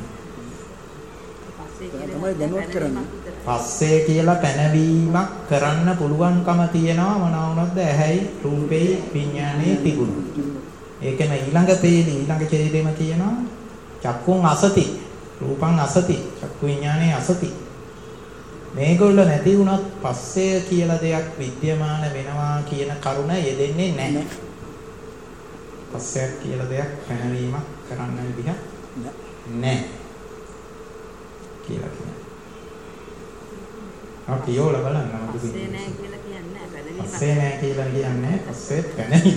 තමයි දැනුවත් කරන්නේ. පස්සේ කියලා පැනවීමක් කරන්න පුළුවන්කම තියෙනවා මොනවා වුණත්ද ඇහැයි රූපේ විඥානේ තිබුණු. ඒකම ඊළඟ පේලි ඊළඟ ඡේදෙම තියෙනවා චක්කුන් අසති රූපං අසති චක්කු විඥානේ අසති. මේගොල්ල නැති වුණත් පස්සේ කියලා දෙයක් විද්‍යමාන වෙනවා කියන කරුණ යෙදෙන්නේ නැහැ. පස්සයක් කියලා දෙයක් පැනවීමක් කරන්න විදිහක් නැහැ කියලා කියනවා. අපි යෝල බලන්න මොකද පස්සේ නෑ කියලා කියන්නේ පැනවීමක්. පස්සේ නෑ කියලා කියන්නේ පස්සේ පැනවීම.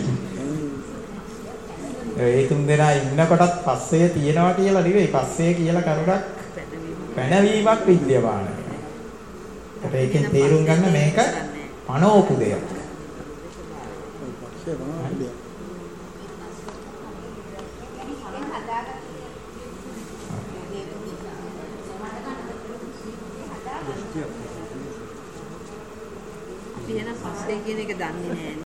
ඒ තුන් දෙනා ඉන්නකොටත් පස්සේ තියෙනවා කියලා නෙවෙයි පස්සේ කියලා කරුණක් පැනවීමක් විද්‍යමාන. ඒකෙන් තේරුම් ගන්න මේක පනෝපු දෙයක්. අපි එන පස්සේ කියන එක දන්නේ නෑනේ.